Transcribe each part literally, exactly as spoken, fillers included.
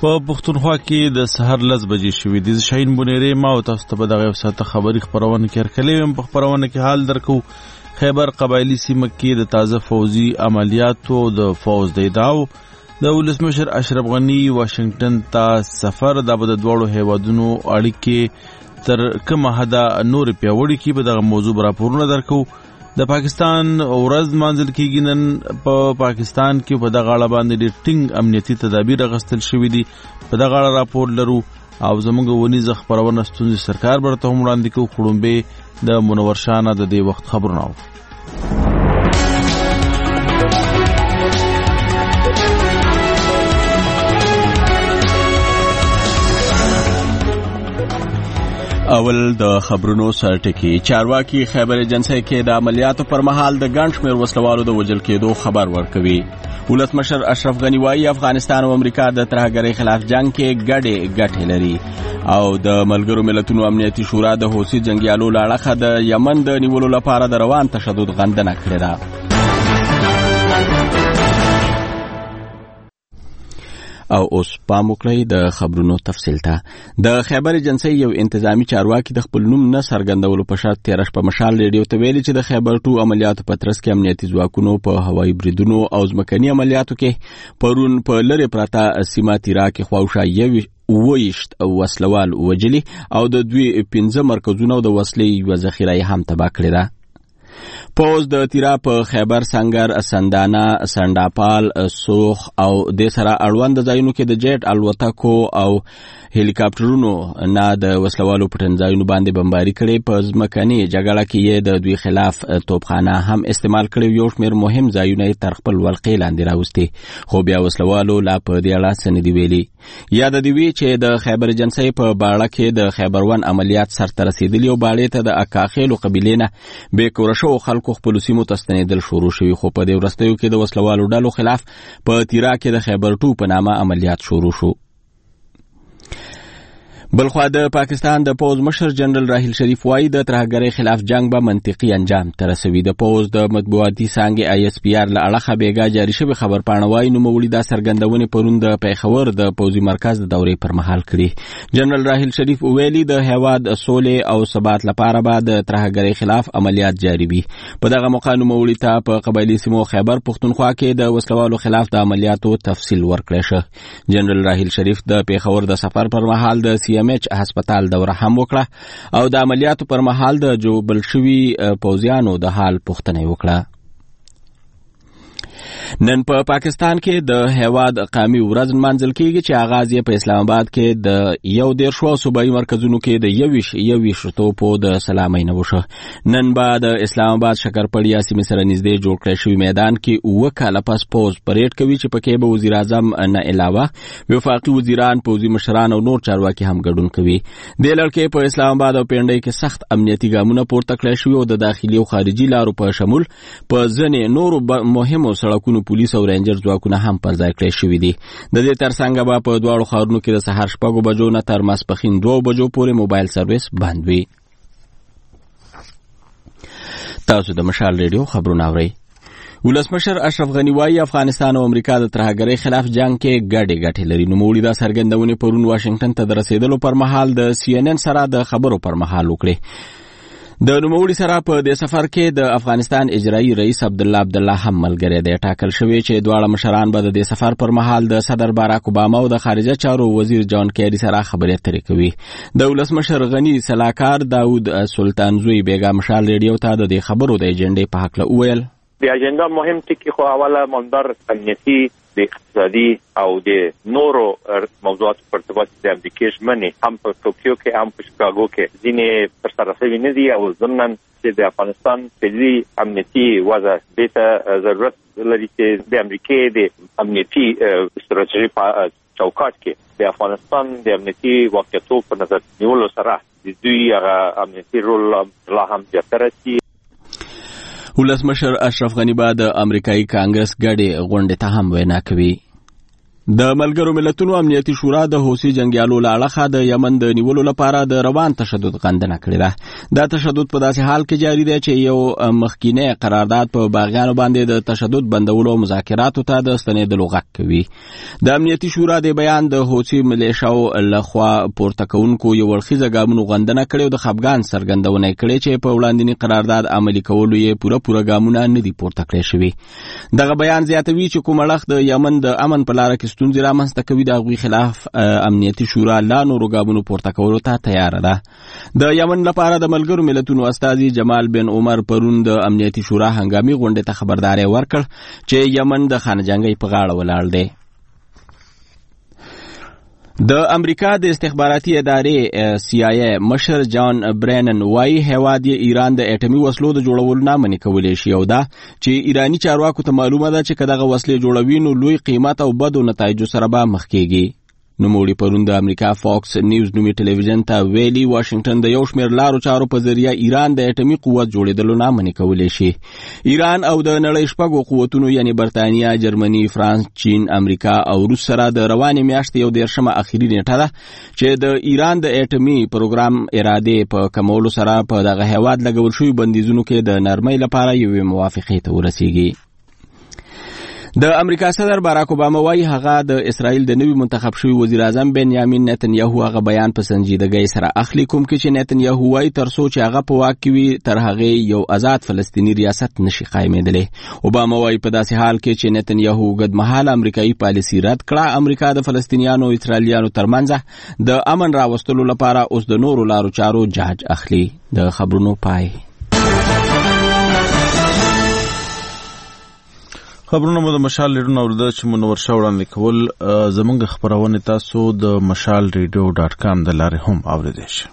په پښتونخوا کې د سحر لس بجې شوې دي. شاهین بنيري ما او تاسو ته په دغه ساعت خبري خبرونه کې هرکلې هم په خبرونه کې حال درکو. خیبر قبایلی سیمه کې د تازه فوزي عملیاتو د فوز د ادعاو د ولسمشر اشرف غنی واشنگټن ته سفر د بده دوړو هیوادونو اړیکې تر کومه حدا نور پیوړی کې به دغه موضوع راپورونه درکو. د پاکستان ورځ مانځل کېږي. نن په پاکستان کې په دغه اړه باندې ډېر ټینګ امنیتي تدابیر اخیستل شوي دي. په دغه اړه راپور لرو او زموږ ونیزه خپرونه ستونزې سرکار برته هم وړاندې کوو. خړومبې د منور شاه نه د دې وخت خبرونه و. اول د خبرونو سرټکی. چارواکي خیبر ایجنسی کې د عملیاتو پر مهال د ګڼ شمېر وسلوالو د وژل کېدو خبر ورکوي. ولسمشر اشرف غنی وايي افغانستان او امریکا د ترهګرۍ خلاف جنگ کې ګډې ګټې لري او د ملګرو ملتونو امنیتي شورا د حوثي جنگیالو له اړخه د یمن د نیولو لپاره د روان تشدد غندنه کړې ده. او اوس پام وکړئ د خبرونو تفصیل ته. د خیبر ایجنسی یو انتظامی چارواکي د خپل نوم نه څرګندولو په شرط تېره شپه مشال ریډیو ته ویلي چې د خیبر ټو عملیاتو په ترڅ کې امنیتي ځواکونو په هوایي بریدونو او ځمکني عملیاتو کې پرون په لرې پرته سیمه تیرا کې خواوشا یو وویشت وسلوال وجلي او د دوی پنځه مرکزونه د وسلې یوه ذخیره یې هم تباه کړې ده. پوز د تیرا په خیبر سنگر سندانا سنداپال سوخ او د سره اړوند ځایونو کې د جیټ الوتکو او هلیکاپټرونو نه د وسلوالو پټنځایونو باندې بمباري کړي. په ځمکني جګړه کې یې د دوی خلاف توپخانه هم استعمال کړي. یو شمېر مهم ځایونه یې تر خپل ولقې لاندې راوستي خو بیا وسلوالو لا په دې اړه څه نه دي ویلي. یاد دي وی چې د خیبر ایجنسی په باړه کې د خیبر ون عملیات سرته رسیدلي او باړې ته د اکاخیلو قبیلې نه بې کوره شوو خلکو خپلو سیمو ته ستنېدل شروع شوي. خو په دې وروستیو کې د وسلوالو ډلو خلاف په تیرا کې د خیبر ټو په نامه عملیات شروع شو. بلخوا د پاکستان د پوز مشر جنرال راحیل شریف وايي د ترهګرۍ خلاف جنگ به منطقي انجام ته رسوي. د پوز د مطبوعاتي څانګې آی اس پی آر له اړخه بیګا جاري شوی خبرپاڼه وايي نوموړي دا څرګندونې پرون د پیښور د پوزي مرکز د دورې پر مهال کړي. جنرال راحیل شریف ویلي د هیواد سولې او ثبات لپاره به د ترهګرۍ خلاف عملیات جاري وي. په دغه موقع نوموړي ته په قبایلي سیمو خیبر پښتونخوا کې د وسلوالو خلاف د عملیاتو تفصیل ورکړی شه. جنرال راحیل شریف د پیښور د سفر پر مهال د سی ام ایچ هسپتال دوره هم وکړه او د عملیاتو پر مهال د جوبل شوي پوځیانو د حال پوښتنه وکړه. نن په پا پاکستان کې د هیواد قومي ورځ نمانځل کېږي چې آغاز یې په اسلام آباد کې د یو دیرشو صوبایي مرکزونو کې د یویش یویش توپو د سلامۍ نه وشو. نن به د اسلام آباد شکرپړیا سیمې سره نږدې جوړ کړی شوي میدان کې اووه کاله پس پوز پریډ کوي چې پکې به وزیر اعظم نه علاوه وفاقي وزیران، پوځي مشران او نور چارواکي هم ګډون کوي. دې لړ کې په اسلام آباد او پنډۍ کې سخت امنیتي ګامونه پورته کړی شوي او د داخلي او خارجي لارو په شمول په ځینې نورو مهمو سړکونو پولیس او رینجر ځواکونه هم پر ځای کړی شوي دي. د دې ترڅنګ به په دواړو ښارونو کې د سهار شپږو بجو نه تر ماسپښین دوو بجو پورې موبایل سرویس بند وي. تاسو د مشال ریډیو خبرونه اورئ. ولسمشر اشرف غنی وايي افغانستان او امریکا د ترهګرۍ خلاف جنگ کې ګډې ګټې لري. نوموړي دا څرګندونې پرون واشنگټن ته د رسېدلو پر مهال د سی ان ان سره د خبرو پر مهال وکړې. د نوموړي سره په دې سفر کې د افغانستان اجرایي رئیس عبدالله عبدالله هم ملګری دی. ټاکل شوی چې دواړه مشران به د دې سفر پر مهال د صدر باراک اوباما او د خارجه چارو وزیر جان کیری سره خبرې اترې کوي. د ولسمشر غنی سلاکار داود سلطانزوی بیګا مشال ریډیو ته د دې خبرو د ایجنډې په حق له وویل. د اجنډا مهم ټکی خو اوله منظر امنیتي، د اقتصادي او د نورو موضوعاتو په ارتباط د امریکا ژمنې هم په ټوکیو کې هم په شکاګو کې ځینې پر سر رسوي نه دي او ضمن چې د افغانستان فعلي امنیتي وضع دې ته ضرورت لري چې د امریکا د امنیتي ستراتیژي په چوکاټ کې د افغانستان د امنیتي واقعیتو په نظر نیولو سره د دوی هغه امنیتي رول لا هم زیاتره شي. ولسمشر اشرف غنی به د امریکایي کانګرس ګډې غونډې ته هم وینا کوي. د ملګرو ملتونو امنیتي شورا د حوثي جنگیالو له اړخه د یمن د نیولو لپاره د روان تشدد غندنه کړې ده. دا تشدد په داسې حال کې جاری دی چې یو مخکینی قرارداد په باغیانو باندې د تشدد بندولو مذاکراتو ته د ستنېدلو غږ کوي. د امنیتي شورا د بیان د حوثي ملیشاو لخوا پورته کوونکو یو اړخیزه ګامونو غندنه کړې او د خپګان څرګندونه کړې چې په وړاندینی قرارداد عملي کولو یې پوره پوره ګامونه نه دي پورته کړی شوي. دغه بیان زیاتوي چې کوم اړخ د یمن د امن په لاره کې ستونزې رامنځته کوي د هغوی خلاف امنیتي شورا لا نورو ګامونو پورته کولو ته تیاره ده. د یمن لپاره د ملګرو ملتونو استازي جمال بن عمر پرون د امنیتي شورا هنګامي غونډې ته خبرداری ورکړ چې یمن د خانه جنګۍ په غاړه ولاړ دی. د امریکا د استخباراتي ادارې سی آی ای مشر جان برینن وايي هیواد یې ایران د اټومي وسلو د جوړولو نه منې کولی شي او دا چې ایرانی چارواکو ته معلومه ده چې که دغه وسلې جوړوي نو لوی قیمت او بدو نتایجو سره به مخ کیږي. نوموړي پرون د امریکا فاکس نیوز نومي ټلویزیون ته ویلي واشنگټن د یو شمېر لارو چارو په ذریعه ایران د اټومي قوت جوړېدلو نه منې کولی شي. ایران او د نړۍ شپږو قوتونو یعنی برتانیا، جرمني، فرانس، چین، امریکا او روس سره د روانې میاشتې یو دېرشمه اخري نیټه ده چې د ایران د اټومي پروګرام ارادې په کمولو سره په دغه هیواد لګول شوي بندیزونو کې د نرمۍ لپاره یوې موافقې ته ورسیږي. د امریکا صدر باراک اوباما وايي هغه د اسرائیل د نوي منتخب شوي وزیر اعظم بنیامین نتنیاهو هغه بیان په سنجیدګۍ سره اخلي کوم کې چې نتنیاهو وايي تر څو چې هغه په واک کې وي تر هغې یو آزاد فلسطیني ریاست نشي قایمېدلی. اوباما وايي په داسې حال کې چې نتنیاهو اوږدمهاله امریکایي پالیسي رد کړه، امریکا د فلسطینیانو او اسرائیلیانو ترمنځ د امن راوستلو لپاره اوس د نورو لارو چارو جهج اخلي. د خبرونو پای. خبرونه مو د مشال ریډیو اورده چې منور شاه وړاندې کول زمونږ خبرونه تاسو د مشال ریډیو ډاټ کام د لارې هم اوریدئ شئ.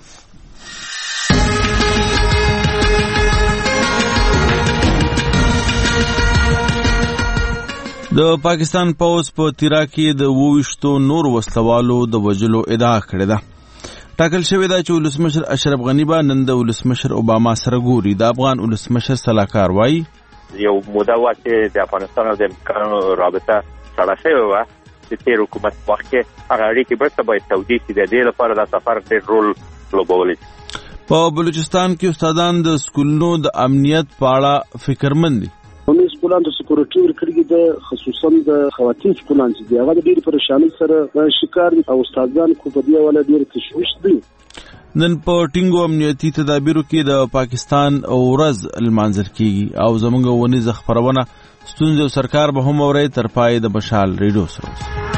د پاکستان پوځ په تیرا کې د وویشتو نور وسلوالو د وژلو ادعا کړې ده. ټاکل شوې ده چې ولسمشر اشرف غني به نن د ولسمشر اوباما سره ګوري. د افغان ولسمشر سلاکار وايي یو موده وه چې د افغانستان او د امریکایانو رابطه سړه شوې وه د تېر حکومت په وخت کې هغه اړیکې بیرته باید تودې شي. د دې لپاره دا سفر ډېر رول لوبولی شي. په بلوچستان کې استادان د سکولونو د امنیت په اړه فکرمند دي. موږ سکولان ته سکیورټي ورکړي د خصوصا د خواتین سکولان چې دی هغه ډېر پریشانی سره شکار او استادان کو په دی ولا ډېر تشویش دي. نن په ټینګو امنیتي تدابیرو کې د پاکستان ورځ لمانځل کیږي او زموږ ونیزه خبرونه ستونزې او سرکار به هم اوري. تر پای د مشال ریډیو سره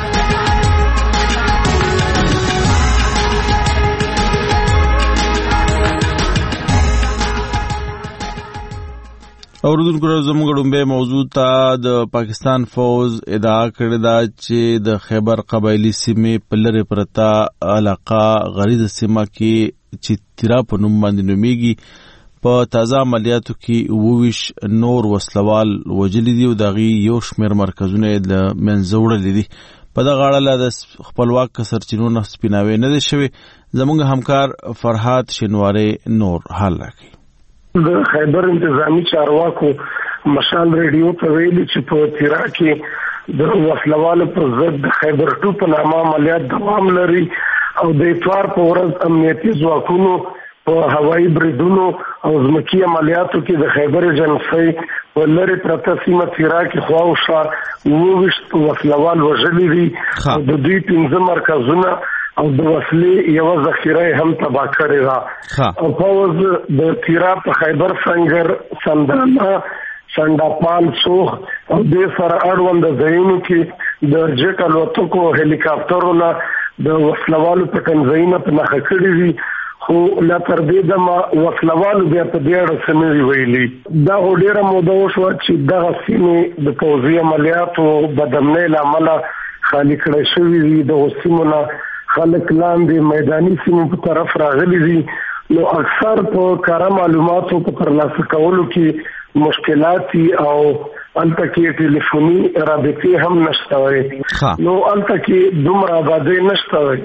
اوردونکو زموږ ډومبه موضوع ته د پاکستان فوج ادعا کړې ده چې د خیبر قبایلی سیمې په لرې پرته علاقه غریزه سیمه کې چې تیرا په نوم باندې نومیږي په تازه عملیاتو کې وویش نور وسلوال وجلي دي او دغه یو شمېر مرکزونه د منځه وړلي دي. په دغه اړه د خپلواک سرچینو نه سپیناوی نه دي شوی. زموږ همکار فرحات شینواری نور حال راکړي. د خیبر انتظامی چارواکو مشال ریډیو ته ویلي چې په تیرا کې د وسلوالو پر ضد د خیبر ټو په نامه عملیات دوام لري او د اتوار په ورځ امنیتي ځواکونو په هوایي بریدونو او ځمکي عملیاتو کې د خیبر ایجنسۍ په لرې پرته سیمه تیرا کې خواوشا اوویشت وسلوال وژلي دي. د دوی پنځه مرکزونه او د وسلې یو ذخیره هم تباه کړې ده. او پوځ د تیرا په خیبر سنگر، سندانا، سنداپال، سوخ او د سره اړوند ځایونو کې د جټ الوتکو هلیکاپټرونو د وسلوالو په کنځایونه په نښه کړې دي. خو لا تر دې دمه وسلوالو بیا په دې اړه څه نه دي ویلي. دا ډېره موده وشوه چې دغه سیمې د پوځي عملیاتو بدامنۍ له امله خالي کړی شوي دي. دغو سیمو نه خلک لاندې میداني سیمو په طرف راغلي دي. نو اکثر په کاره معلوماتو په ترلاسه کولو کې مشکلات او الته کې ټلیفوني رابطې هم نشته وي. نو الته کې دومره آبادۍ نشته وي.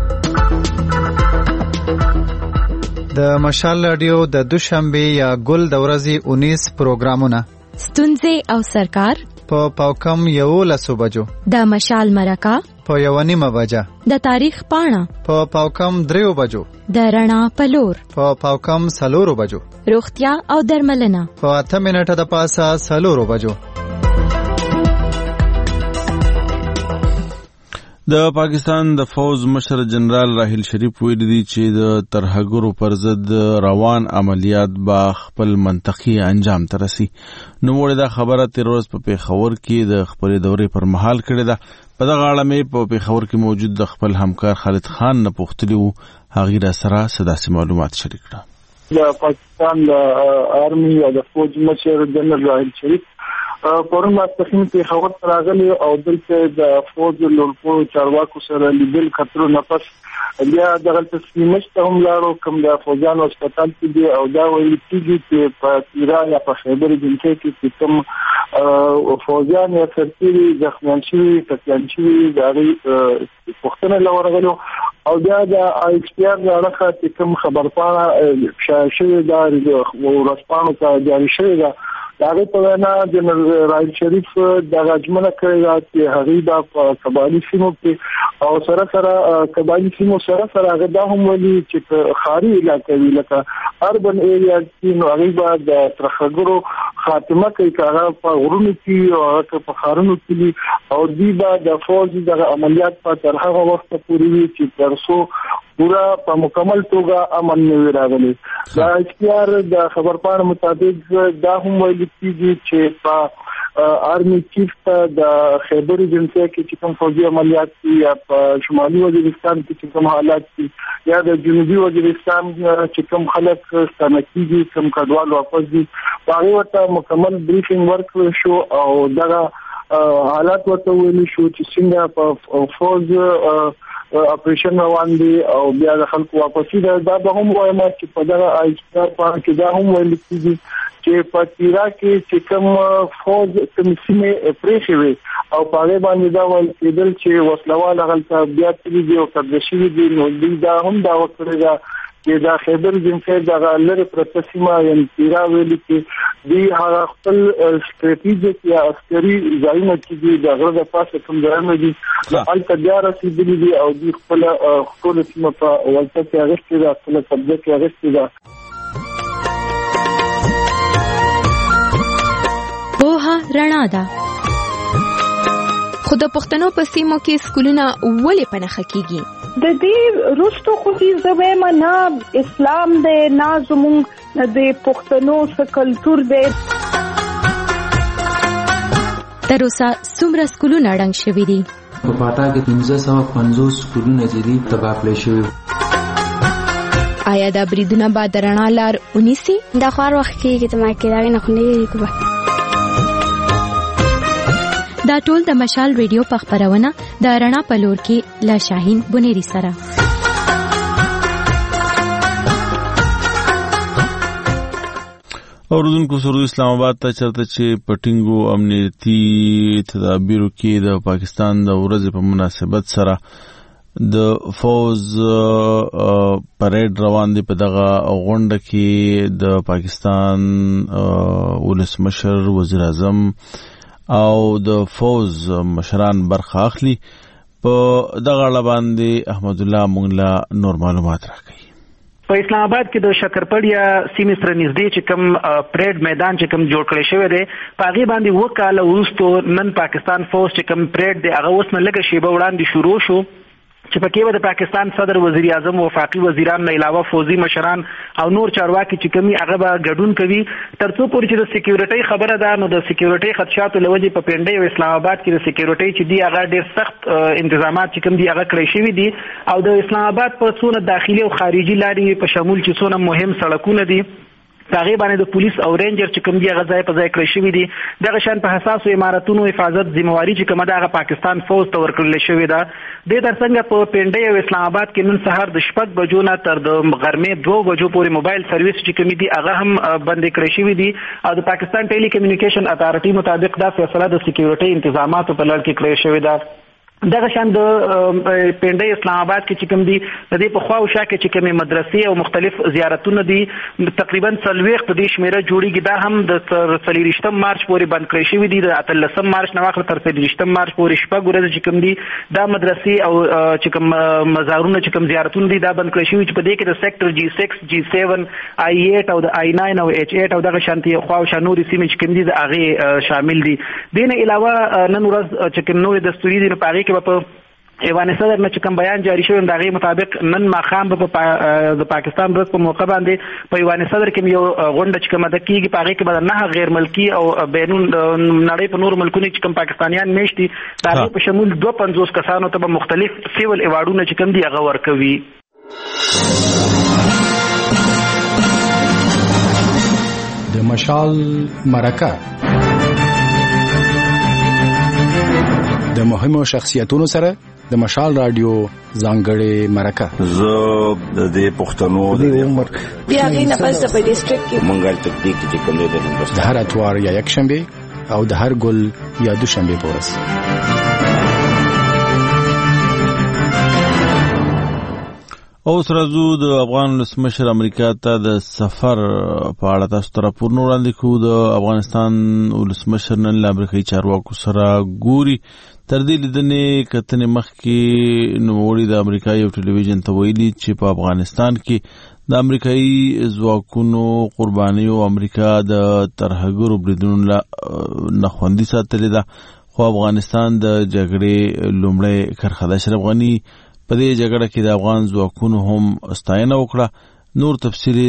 د مشال رادیو د دوشنبه یا ګل د ورځې اونیس پروګرامونه ستونزې او سرکار په پاوکم یولسو بجو، د مشال مرکه په یوه نیمه بجه، د تاریخ پاڼه په پاوکم دریو بجو، د رڼا پلور په پاوکم څلورو بجو، روغتیا او درملنه په اته منټه د پاسه څلورو بجو. د پاکستان د فوز مشر جنرال راحیل شریف ویلي دی چې د ترهګرو پر ضد روان عملیات با خپل منطقي انجام ته رسي. نوموړي دا خبره تیر ورځ په پیښور کې د خپلې دورې پر مهال کړې ده. په دغه اړه مې په پیښور کې موجود د خپل همکار خالد خان نه پوښتلي وو. هغې را سره څه داسې معلومات شریک کړه. د پاکستان د آرمي او د فوج مشر جنرال راحیل شریف پرون ماسپښین پیښور ته راغلی او دلته د فوج لوړپوړو چارواکو سره لیدل کتلو نه پس بیا دغلته سیمش ته هم لاړو، کوم د فوجانو هسپتال کې دي او دا ویل کېږي چې په تیرا یا په خیبر جنګي کې چې کوم فوجان یا سرتیري زخمیان شوي ټپیان شوي د هغې پوښتنه له ورغلو او بیا د آی ایس پي آر د اړخه چې کوم خبرپاڼه شایع شوې ده ورځپاڼو ته جاري شوې ده، د هغې په وینا جنرال راحیل شریف دغه ژمنه کړې ده چې هغوی به په قبایلي سیمو کې او سره سره قبایلي سیمو سره سره هغه دا هم ویلي چې په ښاري علاقه وي لکه اربن ایریا کې نو هغوی به د ترهګرو خاتمه کوي، که هغه په غرونو کې او هغه په ښارونو کې وي او دوی به د فوج دغه عملیات په تر هغه وخته پورې وي چې تر څو پورا په مکمل توګه امن نه وي راغلی. د آی ایس پي آر د خبرپاڼې مطابق دا هم ویل کېږي چې په آرمي چیف ته د خیبر جنګي کې چې کوم فوجي عملیات دي یا په شمالي وزیرستان کې چې کوم حالات دي یا د جنوبي وزیرستان چې کوم خلک ستانه کېږي کوم کډوال واپس دي په هغې ورته مکمل بریفینګ ورکړل شو او دغه حالات ورته ویلي شو چې څنګه په فوج اپریشن روان دي او بیا د خلکو واپسي ده. دا به هم وایم چې په دغه آی ایس پي آر باندې کې دا هم ویل کېږي چې په تیرا کې چې کوم فوج کوم سیمې پرېښې وي او په هغې باندې دا ویل کېدل چې وسلوال هغلته بیا تللي دي او قبضه شوي دي، نو دوی دا هم دعوه کړې ده چې دا خیبر جنګي دغه لرې پرته سیمه یعنې تیرا ویلي چې دوی هغه خپل سټریټیجیک یا عسکري ځایونه چې دي د غره د پاسه کوم ځایونه دي هلته بیا رسېدلي دي او دوی خپله ټوله سیمه په ولته کې اخیستې ده، خپله قبضه کې اخیستې ده. پوهه رڼا ده، خو د پښتنو په سیمو کې سکولونه ولې په نښه کېږي؟ د دې وروستو خو دې زه وایم نه اسلام دی نه زموږ د پښتنو څه کلتور دی. تر اوسه څومره سکولونه ړنګ شوي دي؟ په پاټا کې پنځه سوه پنځوس سکولونه چې دي تباه کړای شوي. آیا دا بریدونه به د رڼا لار ونیسي؟ دا خو هر وخت کېږي ته ما کې دا نه خو نه کېږي. دا ټول د مشال ریډیو په خپرونه د رڼا په لور کې له شاهین بنيري سره. اوردونکو سرود اسلام آباد ته چرته چې پټینګو امنیتي تدابیرو کې د پاکستان د ورځې په مناسبت سره د فوز پریډ روان دی. په دغه غونډه کې د پاکستان ولسمشر، وزیر اعظم او د فوز مشران برخه اخلي. په دغه اړه باندې احمد الله مونږ له نور معلومات راکوي. په اسلام آباد کې د شکرپړیا سیمې سره نږدې چې کوم پریډ میدان چې کوم جوړ کړی شوی دی په هغې باندې اووه کاله وروستو نن پاکستان فوز چې کوم پریډ دی هغه اوس نه لږه شیبه وړاندې شروع شو چې پکې به د پاکستان صدر، وزیر اعظم، وفاقي وزیران نه علاوه فوزي مشران او نور چارواکي چې کومي هغه به ګډون کوي تر څو پورې چې د سکیورټۍ خبره ده. نو د سکیورټۍ خدشاتو له وجې په پنډۍ او اسلام آباد کې د سکیورټۍ چې دي هغه ډېر سخت انتظامات چې کوم دي هغه کړی شوي دي او د اسلام آباد په څونه داخلي او خارجي لارې په شمول چې څونه مهم سړکونه دي هغې باندې د پولیس او رینجر چې کوم دي هغه ځای په ځای کړی شوي دي. دغه شان په حساسو عمارتونو حفاظت ذمواري چې کومه ده هغه پاکستان فوز ته ورکړل شوې ده. دې ترڅنګ په پنډۍ او اسلام آباد کې نن سهار د شپږ بجو نه تر د غرمې دوه بجو پورې موبایل سرویس چې کومې دي هغه هم بندې کړی شوي دي او د پاکستان ټیلی کمیونیکیشن اتارټي مطابق دا فیصله د سکیورټۍ انتظاماتو په لړ کې کړی شوې ده. دغه شان د پنډۍ اسلام آباد کې چې کوم دي د دې په خوا او شا کې چې کومې مدرسې او مختلف زیارتونه دي تقریبا څلوېښت په دې شمېره جوړېږي. دا هم د څلېرویشتم مارچ پورې بند کړی شوي دي. د اتلسم مارچ نه واخله تر څلېرویشتم مارچ پورې شپږ ورځې چې کوم دي دا مدرسې او چې کوم مزارونه چې کوم زیارتونه دي دا بند کړی شوي چې په دې کې د سیکټر جی سکس جی سیون آی ایټ او د آی ناین او ایچ ایټ او دغه شانتي خوا او شا نورې سیمې چې کوم دي د هغې شامل دي. دې نه علاوه نن ورځ چې کوم نورې دستوري دي نو په هغې کې به په ایوان صدر نه چې کوم بیان جاری شوی د هغې مطابق نن ماښام به په د پاکستان ورځ په موقع باندې په ایوان صدر کې یو غونډه چې کومه ده کېږي په هغې کې به د نهه غیر ملکي او بینون نړۍ په نورو ملکونو چې کوم پاکستانیان میشت دي د هغې په شمول دوه پنځوس کسانو ته به مختلف سیول ایوارډونه چې کوم دي هغه ورکوي. د مشال مرکه د مهمو شخصیتونو سره د مشال رادیو ځانګړې مرکه. زه د دې پښتنو د عمر بیا غي نه پس په ډیسټریکټ کې منګل تکدیک چې کوم د هندوستان د هر اتوار یا یک شنبه او د هر ګل یا دوشنبه پورس. اوس راځو د افغان ولسمشر امریکا ته د سفر په اړه تاسو ته راپورونه وړاندې کوو. د افغانستان ولسمشر نن له امریکایي چارواکو سره ګوري. تر دې لیدنې کتنې مخکې نوموړي د امریکا یو ټلویزیون ته ویلي چې په افغانستان کې د امریکایي ځواکونو قربانیو امریکا د ترهګرو بریدونو نه خوندي ساتلې ده. خو افغانستان د جګړې لومړی کرښه ده. اشرف غني په دې جګړه کې د افغان ځواکونو هم ستاینه وکړه. نور تفصیل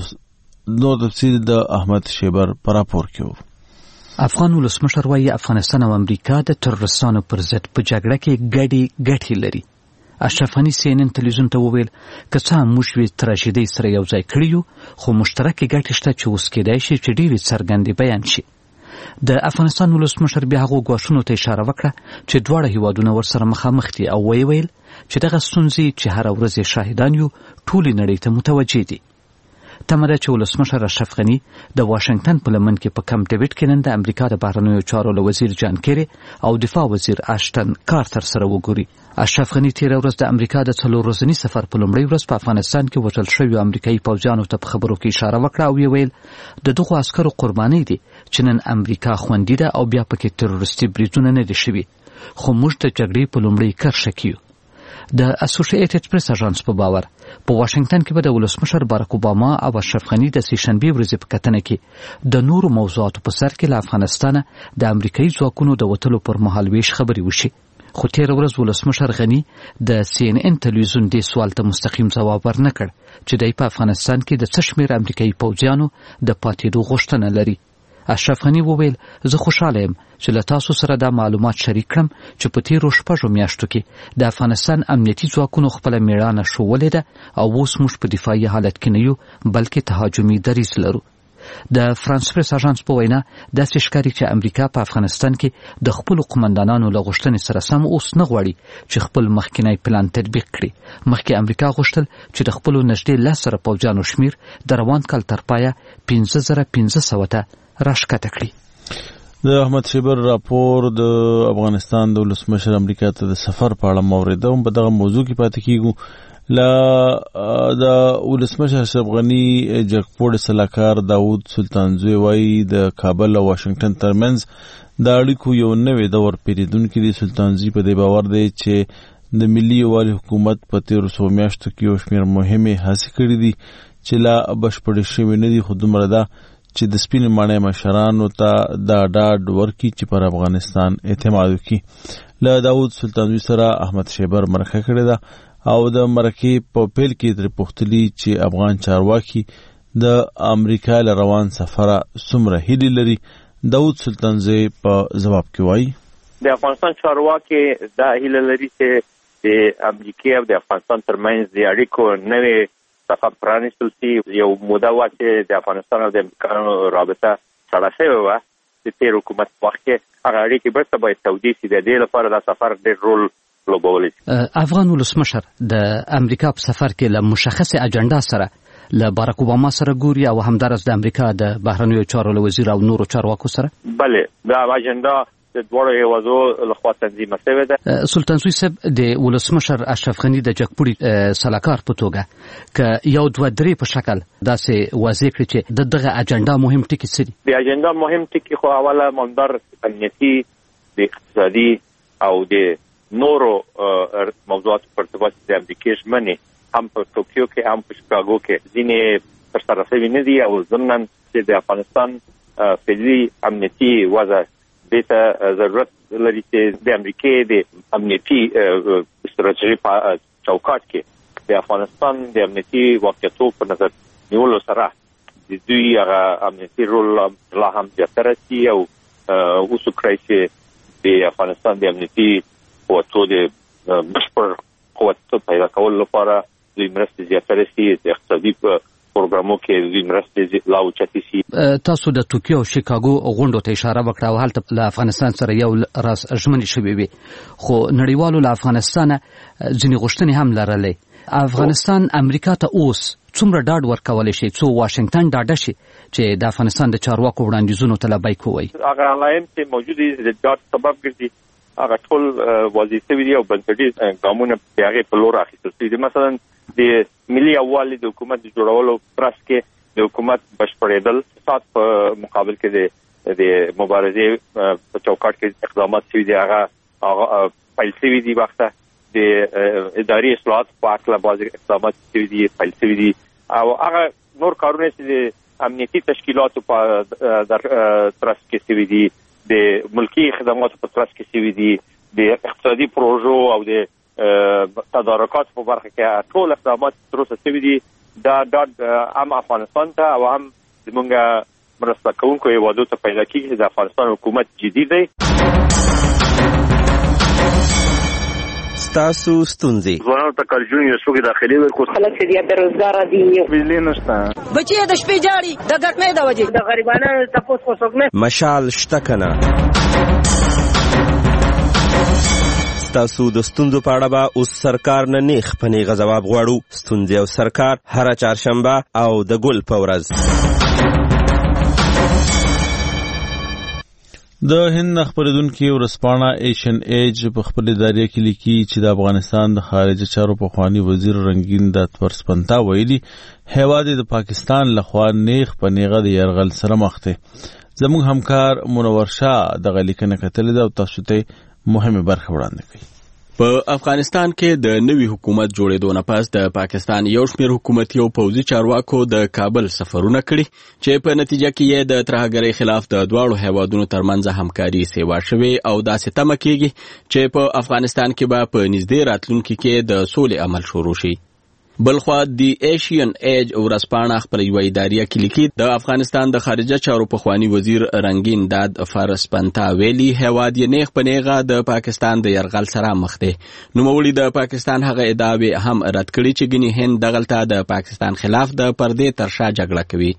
د نور تفصیل د احمد شیبر پر راپور کې و. افغان ولسمشر وايي افغانستان او امریکا د تروریستانو پر ضد په جګړه کې ګډې ګټې لري. اشرف غني سی ان ان تلویزیون ته وویل که څه هم موږ یې تراژیدۍ سره یو ځای کړي یو خو مشترکې ګټې شته چې اوس کېدای شي چې ډېرې څرګندې بیان شي. د افغانستان ولسمشر بیا هغو ګواښونو ته اشاره وکړه چې دواړه هیوادونه ورسره مخامخ دي او ویې ویل چې دغه ستونزې چې هره ورځ یې شاهدان یو ټولې نړۍ ته متوجه دي. تمه ده چې ولسمشر اشرف غني د واشنگټن په لمن کې په کمپ ډیوډ کې نن د امریکا د بهرنیو چارو له وزیر جان کیری او دفاع وزیر اشټن کارتر سره وګوري. اشرف غني تېره ورځ د امریکا د څلور ورځني سفر په لومړۍ ورځ په افغانستان کې وژل شویو امریکایي پوځیانو ته په خبرو کې اشاره وکړه او یې ویل د دغو عسکرو قربانۍ دي چې نن امریکا خوندي ده او بیا پکې تروریستي بریدونه نه دي شوي خو موږ د جګړې په لومړۍ کرښه کې یو. د اسوسییټډ پریس اژانس په باور په واشنگټن کې به د ولسمشر باراک اوباما او اشرف غني د سې شنبې ورځې په کتنه کې د نورو موضوعاتو په سر کې له افغانستانه د امریکایي ځواکونو د وتلو پر مهال ویش خبرې وشي. خو تېره ورځ ولسمشر غني د سی ان ان تلویزیون دې سوال ته مستقیم ځواب ورنکړ چې دی په افغانستان کې د څه شمېر امریکایي پوځیانو د پاتېدو غوښتنه لري. اشرف غني وویل زه خوشاله یم چې له تاسو سره دا معلومات شریک کړم چې په تېرو شپږو میاشتو کې د افغانستان امنیتي ځواکونو خپله میړانه ښوولې ده او اوس موږ په دفاعي حالت کې نه یو بلکې تهاجمي دریځ لرو. د فرانس پریس اژانس په وینا داسې ښکاري چې امریکا په افغانستان کې د خپلو قمندانانو له غوښتنې سره سم اوس نه غواړي چې خپل مخکینی پلان تطبیق کړي. مخکې امریکا غوښتل چې د خپلو نږدې لس زره پوځیانو شمیر د روان کال تر پایه پنځه زره پنځه سوه ته راښکته کړي. د احمد شیبر راپور د افغانستان د ولسمشر امریکا ته د سفر په اړه موریده هم په دغه موضوع کې پاتې کیږو. لا د ولسمشر اشرف غني جګپوړ سلاکار داود سلطانزوی وايي د کابل او واشنگټن ترمنځ د اړیکو یو نوې دور پیریدونکي دی. سلطانزوی په دې باور دی چې د ملي یووالي حکومت په تیرو څو میاشتو کې یو شمېر مهمې هڅې کړې دي چې لا بشپړې شوې نه دي خو دومره ده چې د سپینې ماڼۍ مشرانو ته دا ډاډ ورکړي چې پر افغانستان اعتماد وکړي. له داود سلطانزوی سره احمد شیبر مرکه کړې ده او د مرکې په پیل کې ترې پوښتلي چې افغان چارواکي د امریکا له روان سفره څومره هیلې لري. داود سلطانزوی په جواب کې وایي د افغانستان چارواکي دا هیله لري چې د امریکا او د افغانستان ترمنځ د اړیکو نوې صفحه پرانیستل شي. یو موده وه چې د افغانستان او د امریکا رابطه سړه شوې وه د تېر حکومت په وخت کې هغه اړیکې بېرته باید تودې شي. د دې لپاره دا سفر ډېر رول لوبولی شي. افغان ولسمشر د امریکا په سفر کې له مشخصې اجنډا سره له باراک اوباما سره ګوري او همدارس د امریکا د بهرنیو چارو له وزیر او نورو چارواکو سره. بله دا اجنډا د دوړو هیوادو لخوا تنظیم شوې ده. سلطان سوی صاحب د ولسمشر اشرف غنی د جګپوړي سلاکار په توګه ک یو دوه درې په شکل داسې واضح کړي چې د دغه اجنډا مهم ټکي څه دي؟ د اجنډا مهم ټکي خو اوله منظر امنیتي، د اقتصادي او د نورو موضوعاتو په ارتباط د امریکا ژمنې هم په ټوکیو کې هم په شکاګو کې ځینې ترسره شوي نه دي او ضمناً چې د افغانستان فعلي امنیتي وضع دې ته ضرورت لري چې د امریکا د امنیتي ستراتیژي په چوکاټ کې د افغانستان د امنیتي واقعیتو په نظر نیولو سره د دوی هغه امنیتي رول لا هم زیاتره شي او اوس کړی چې د افغانستان د امنیتي قوتو د بشپړ قوت پیدا کولو لپاره دوی مرستې زیاتره شي، د اقتصادي پروګرامو کې دوی مرستې لا اوچتې شي. تاسو د ټوکیو او شیکاګو غونډو ته اشاره وکړه او هلته له افغانستان سره یو راز ژمنې شوې وي، خو نړیوالو له افغانستانه ځینې غوښتنې هم لرلې. افغانستان امریکا ته اوس څومره ډاډ ورکولی شي څو واشنگټن ډاډه شي چې د افغانستان د چارواکو وړاندیزونو ته لبیک ووایي؟ هغه علایم چې موجود دي د ډاډ سبب ګرځي هغه ټول واضح شوي دي او بنسټیز ګامونه د هغې په لور اخیستل شوي دي. مثلا د ملي یووالي د حکومت د جوړولو پرس کې د حکومت بشپړېدل، فساد په مقابل کې د مبارزې په چوکاټ کې اقدامات شوي دي، هغه پیل شوي دي. وخته د اداري اصلاحات په هکله بعضې اقدامات شوي دي پیل شوي دي او هغه نور کارونه چې د امنیتي تشکیلاتو په ترڅ کې شوي دي، د ملکي خدماتو په ترڅ کې شوي دي، د اقتصادي پروژو او د تدارکات په برخه کې ټول اقدامات تر اوسه شوي دي. دا ډاډ هم افغانستان ته او هم زموږ مرسته کوونکو هیوادو ته پیدا کېږي چې د افغانستان حکومت جدي دی. ستاسو ستونزې ځوانانو ته کارجون یو څوک داخلي ورکو خلک چې بیا بیروزګار دي، بجلی نشته، بچي د شپې جاړي د ګټمې د وجې د غریبانو تاسو کو څوک نه مشال شته کنه. ستاسو د ستونزو په اړه به اوس سرکار نه نیغ په نیغه ځواب غواړو. ستونزې او سرکار هره چهارشنبه او د ګل په ورځ. د هند خبرېدونکي ورځپاڼه ایشین ایج په خپل ادارې کې لیکي چې د افغانستان د خارجه چارو پخواني وزیر رنگین داتور سپنتا ویلي هیواد د پاکستان لخوا نیغ په نیغه د یرغل سره مخ دی. زموږ همکار منور شاه دغه لیکنه کتلې ده او تاسو ته مهمه برخه وړاندې کوي. په افغانستان کې د نوي حکومت جوړېدو نه پس د پاکستان یو شمېر حکومتي او پوځي چارواکو د کابل سفرونه کړي چې په نتیجه کې یې د ترهګرۍ خلاف د دواړو هیوادونو ترمنځ همکاري سیوا شوې او داسې تمه کېږي چې په افغانستان کې به په نږدې راتلونکي کې د سولې عمل شروع شي. بلخوا د ایشین ایج ورځپاڼه خپل یو اداریه کې لیکي د افغانستان د خارجه چارو پخواني وزیر رنگین داد فارسپنتا ویلي هیواد یې نیغ په نیغه د پاکستان د یرغل سره مخ دی. نوموړي د پاکستان هغه ادعاوې هم رد کړي چې ګنې هند دغلته د پاکستان خلاف د پردې تر شا جګړه کوي.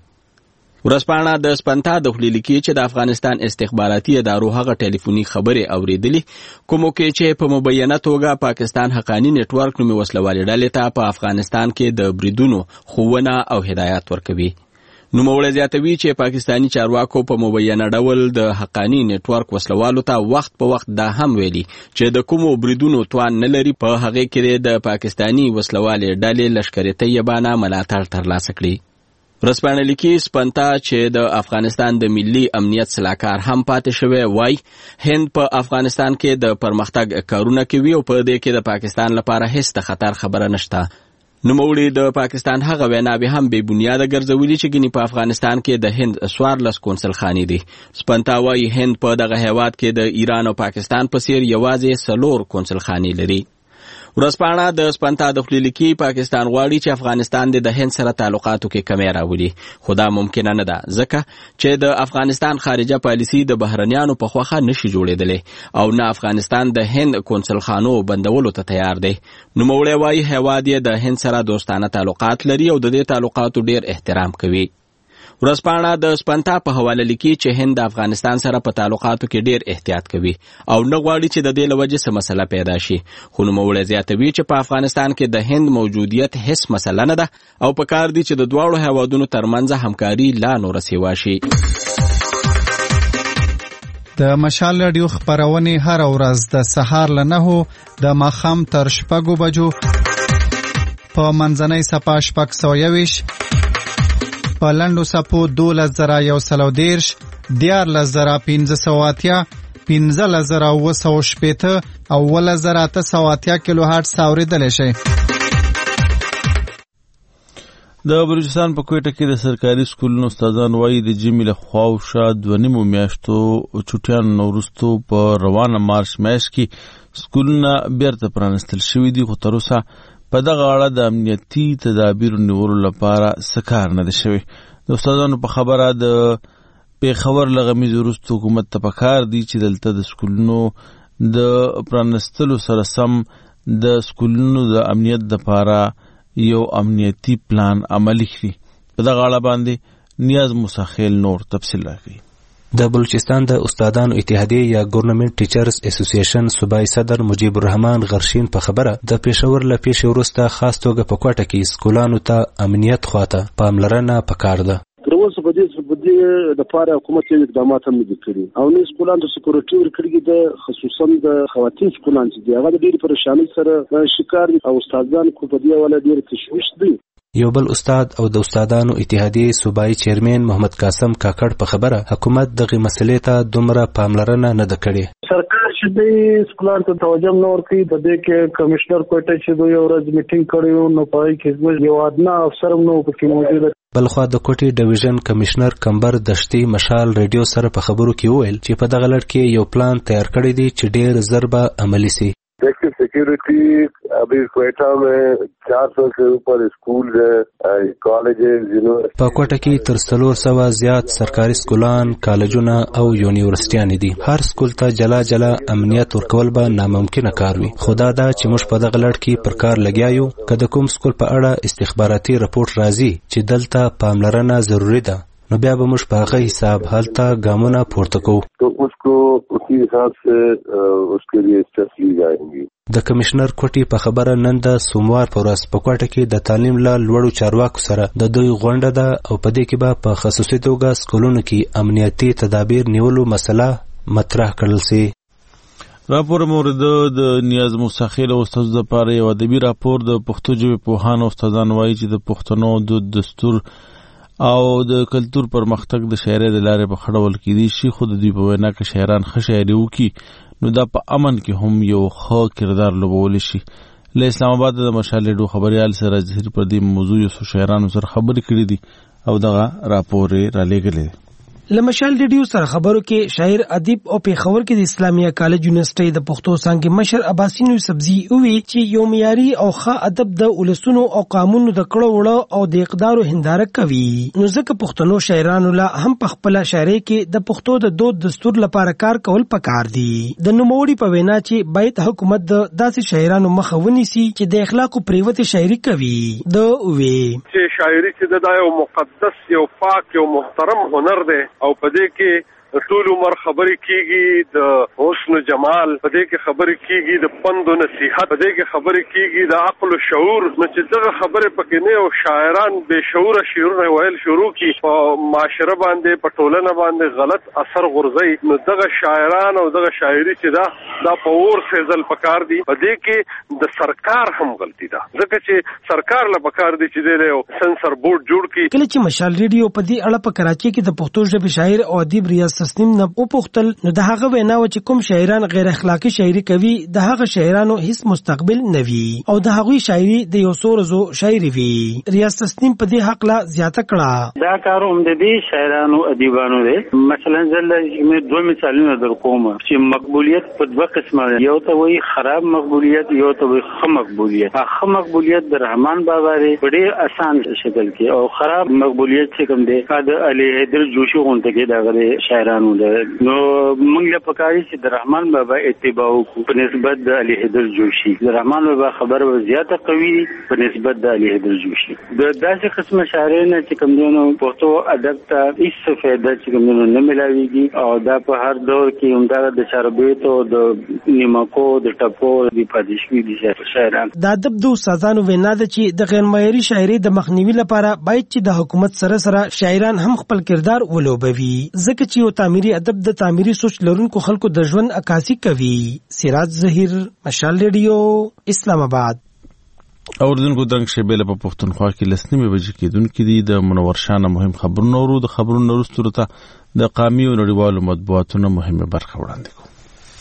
ورځپاڼه د سپنتا د خولې لیکي چې د افغانستان استخباراتي ادارو هغه ټلیفوني خبرې اوریدلې کومو کې چې په مبینه توګه پاکستان حقانی نیټ ورک نومي وسلوالې ډلې ته په افغانستان کې د بریدونو ښوونه او هدایت ورکوي. نوموړی زیاتوي چې پاکستانی چارواکو په مبینه ډول د حقانی نیټ ورک وسلوالو ته وخت په وخت دا هم ویلي چې د کومو بریدونو توان نه لري په هغې کې د پاکستانی وسلوالې ډلې لشکري طیبانه ملاتړ ترلاسه کړي. ورځپاڼه لیکي سپنتا چې د افغانستان د ملي امنیت سلاکار هم پاتې شوی وای هند په افغانستان کې د پرمختګ کارونه کوي او په دې کې د پاکستان لپاره هیڅ د خطر خبره نشته. نوموړي د پاکستان هغه ویناوې هم بې بنیاده ګرځولي چې ګنې په افغانستان کې د هند څوارلس کونسل خانې دي. سپنتا وایي هند په دغه هیواد کې د ایران او پاکستان په څیر یوازې څلور کونسل خانې لري. ورځپاڼه د سپنتا د خولې لیکي پاکستان غواړي چې افغانستان د هند سره تعلقاتو کې کمی راولي، خو دا ممکنه نه ده ځکه چې د افغانستان خارجه پالیسي د بهرنیانو په خوښه نشي جوړېدلی او نه افغانستان د هند کونسل خانو بندولو ته تیار دی. نوموړی وایي هیواد یې د هند سره دوستانه تعلقات لري او د دې تعلقاتو ډیر احترام کوي. ورځپاڼه د سپنتا په حواله لیکي چې هند د افغانستان سره په تعلقاتو کې ډیر احتیاط کوي او نه غواړي چې د دې له وجې څه مسله پیدا شي، خو نوموړی زیاتوي چې په افغانستان کې د هند موجودیت هیڅ مسله نه ده او پکار دي چې د دواړو هیوادونو ترمنځ همکاري لا نوره سیوا شي. د مشال رادیو خبرونه هر ورځ د سهار له نهو د ماښام تر شپږو بجو په منځنۍ صفه شپږ سوه یویش په لنډو صفو دولس زره یو سل او دېرش دیارلس زره پنځه سوه اتیا پنځلس زره اوه سوه شپېته او اوولس زره اته سوه اتیا کیلو هرټز اورېدلی شئ. د بلوچستان په کوټه کې د سرکاري سکولونو استادان وایي د ژمي له خوا شا دوه نیمو میاشتو چوټیانو نه وروستو په روانه مارچ میاشت کې سکولونه بیرته پرانستل شوي دي، خو تر اوسه په دغه اړه د امنیتي تدابیرو نیولو لپاره څه کار نه دی شوی. د استادانو په خبره د پېښور له غمیزې وروسته حکومت ته پکار دی چې دلته د سکولونو د پرانستلو سره سم د سکولونو د امنیت دپاره یو امنیتی پلان عملی کړي. په دغه اړه باندې نیاز موسیخیل نور تفصیل راکړي. د بلوچستان د استادانو اتحادیه یا ګورنمنت ټیچرز اسوسییشن صوبایي صدر مجیب الرحمن غرشین په خبره د پېښور له پیښې وروسته خاص توګه په کوټه کې سکولانو ته امنیت خواته پاملرنه پکار ده. تر اوسه په دې په دې د پاره حکومت یې اقدامات هم نه کړي او نه سکولان د سکیورټي ورکړي د خصوصا د خواتین سکولان چې هغه د ډېری پریشانی سره شکار او استادان کو په دې ولا ډېر تشویش دي. یو بل استاد او د استادانو اتحادیه صوبایي چیرمن محمد قاسم کاکړ په خبره حکومت دغه مسلې ته دومره پاملرنه نه ده کړې. سرکار چې د سکولانو ته توجه نه ورکوي، په دې کې کمشنر کوټه چې دوی یو ورځ میټینګ کړی و نو په هغې کې یو ادنا افسر هم نه و پکې موجود. بلخوا د کوټې ډیویژن کمشنر کمبر دشتي مشال ریډیو سره په خبرو کې وویل چې په دغه لړ کې یو پلان تیار کړی دی چې ډېر ژر به عملي سي. देखिए सिक्योरिटी अभी क्वेटा में चार सौ से ऊपर स्कूल है, colleges, university. په کوټه کې تر څلور سوه زیات سرکاري سکولان، کالجونه او یونیورسيټیان دي. هر سکول ته جلا جلا امنیت ورکول به ناممکنه کار وي. خدا دا چې موږ په دغه لړ کې پر کار لګیا یو. که د کوم سکول په اړه استخباراتي رپورټ راځي چې دلته پاملرنه ضروری ده، نو بیا به موږ په هغه حساب هلته ګامونه پورته کوو. تو اس کو اسی حساب سے اس کے لیے اسٹیپس لی جائیں گی. د کمشنر کوټي په خبره نن د سوموار په ورځ په کوټه کې د تعلیم له لوړو چارواکو سره د دوی غونډه ده او په دې کې به په خصوصي توګه سکولونو کې امنیتي تدابیر نیولو مسله مطرح کړل سي. راپور مورد د نیاز موسیخیل استاد لپاره یو ادبي راپور د پښتو ژبې پوهانو استادان وایي چې د پښتنو د دستور او د کلتور پرمختګ د شاعرۍ د لارې په خړول کېدی شي، خو د دوی په وینا کې شاعران ښه شاعري وکړي نو دا په امن کې هم یو ښه کردار لوبولی شي. له اسلام آباد د مشال ریډیو خبریال سره ظهیر پر دې موضوع یو څو شاعرانو سره خبرې کړې دي او دغه راپور یې رالیږلی دی. لمشال ریډیو سره خبرو کې شاعر ادیب او پیښور کې د اسلامیه کالج یونیورسيټي د پښتو څانګې مشر عباسین یوسفزي وی چې یو معیاري او ښه ادب د ولسونو او قانونو د کړو وړو او د اقدارو هنداره کوي، نو ځکه پښتنو شاعرانو لا هم په خپل شاعرۍ کې د پښتو د دود دستور لپاره کار کول پکار دي. د نوموړي په وینا چې باید حکومت د داسې شاعرانو مخه ونیسي چې د اخلاقو پریوتې شاعري کوي. د وی چې شاعري چې د یو مقدس یو پاک یو محترم هنر دی او په دې کې ټول عمر خبرې کیږي د حسن جمال، په دې کې خبرې کیږي د پند او نصيحت، په دې کې خبرې کیږي د عقل او شعور. نو چې دغه خبرې پکې نه او شاعران بے شعور شعرونه ویل شروع کی په معاشره باندې په ټولنه باندې غلط اثر غورځي، نو دغه شاعران او دغه شاعري چې دا دا په اور سېزل پکار دي. په دې کې د سرکار هم غلطي ده، ځکه چې سرکار له پکار دي چې د سنسر بورډ جوړ کړي. کله چې مشال ریډیو په دې اړه په کراچي کې د پښتو ژبې شاعر او ادیب ریاض تسنیم نه وپوښتل، نو د هغه وینا و چې کوم شاعران غیر اخلاقی شاعري کوي د هغه شاعرانو هیڅ مستقبل نه وي او د هغوی شاعري د یو څو ورځو شاعري وي. ریاض تسنیم په دې حق لا زیاته کړه دا کار هم د دې شاعرانو ادیبانو دی. مثلا زله چې دوه مثالونه درکوم چې مقبولیت په دوه قسمه ده، یو ته وایي خراب مقبولیت، یو ته وایي ښه مقبولیت. ښه مقبولیت د رحمان بابا دی په ډېر اسان شکل کې، او خراب مقبولیت چې کوم دی د علي حیدر جوشي غونډه کې دغه شاعرانو ده. نو موږ له پکاري چې د رحمان بابا اتباع وکړو په نسبت د علي حیدر جوشي. د رحمان بابا خبره زیاته قوي په نسبت د علي حیدر جوشي. د داسې قسمه شاعرانو چې کوم دینو پښتو ادب ته هیڅ فایده چې کوم دینو نه ملاويږي، او دا په هر دور کې همدغه د چاربیتو د نیمکو د ټپو د پادشوي دي شاعران. د ادب د استادانو وینا ده چې د غیر معیاري شاعري د مخنیوي لپاره باید چې د حکومت سره سره شاعران هم خپل کردار ولوبوي، ځکه چې یو تعمیري ادب د تعمیري سوچ لرونکو خلکو د ژوند عکاسي کوي. سراج ظهیر، مشال ریډیو، اسلام آباد. اوردونکو دنګ شیبه په پښتونخوا کې لسنیمه بجې کېدونکې دي. د منور شانه مهم خبرونه ورو د خبرونو وروسته ته د قامي او نړیوالو مطبوعاتونو مهمه برخه وړاندې کوو.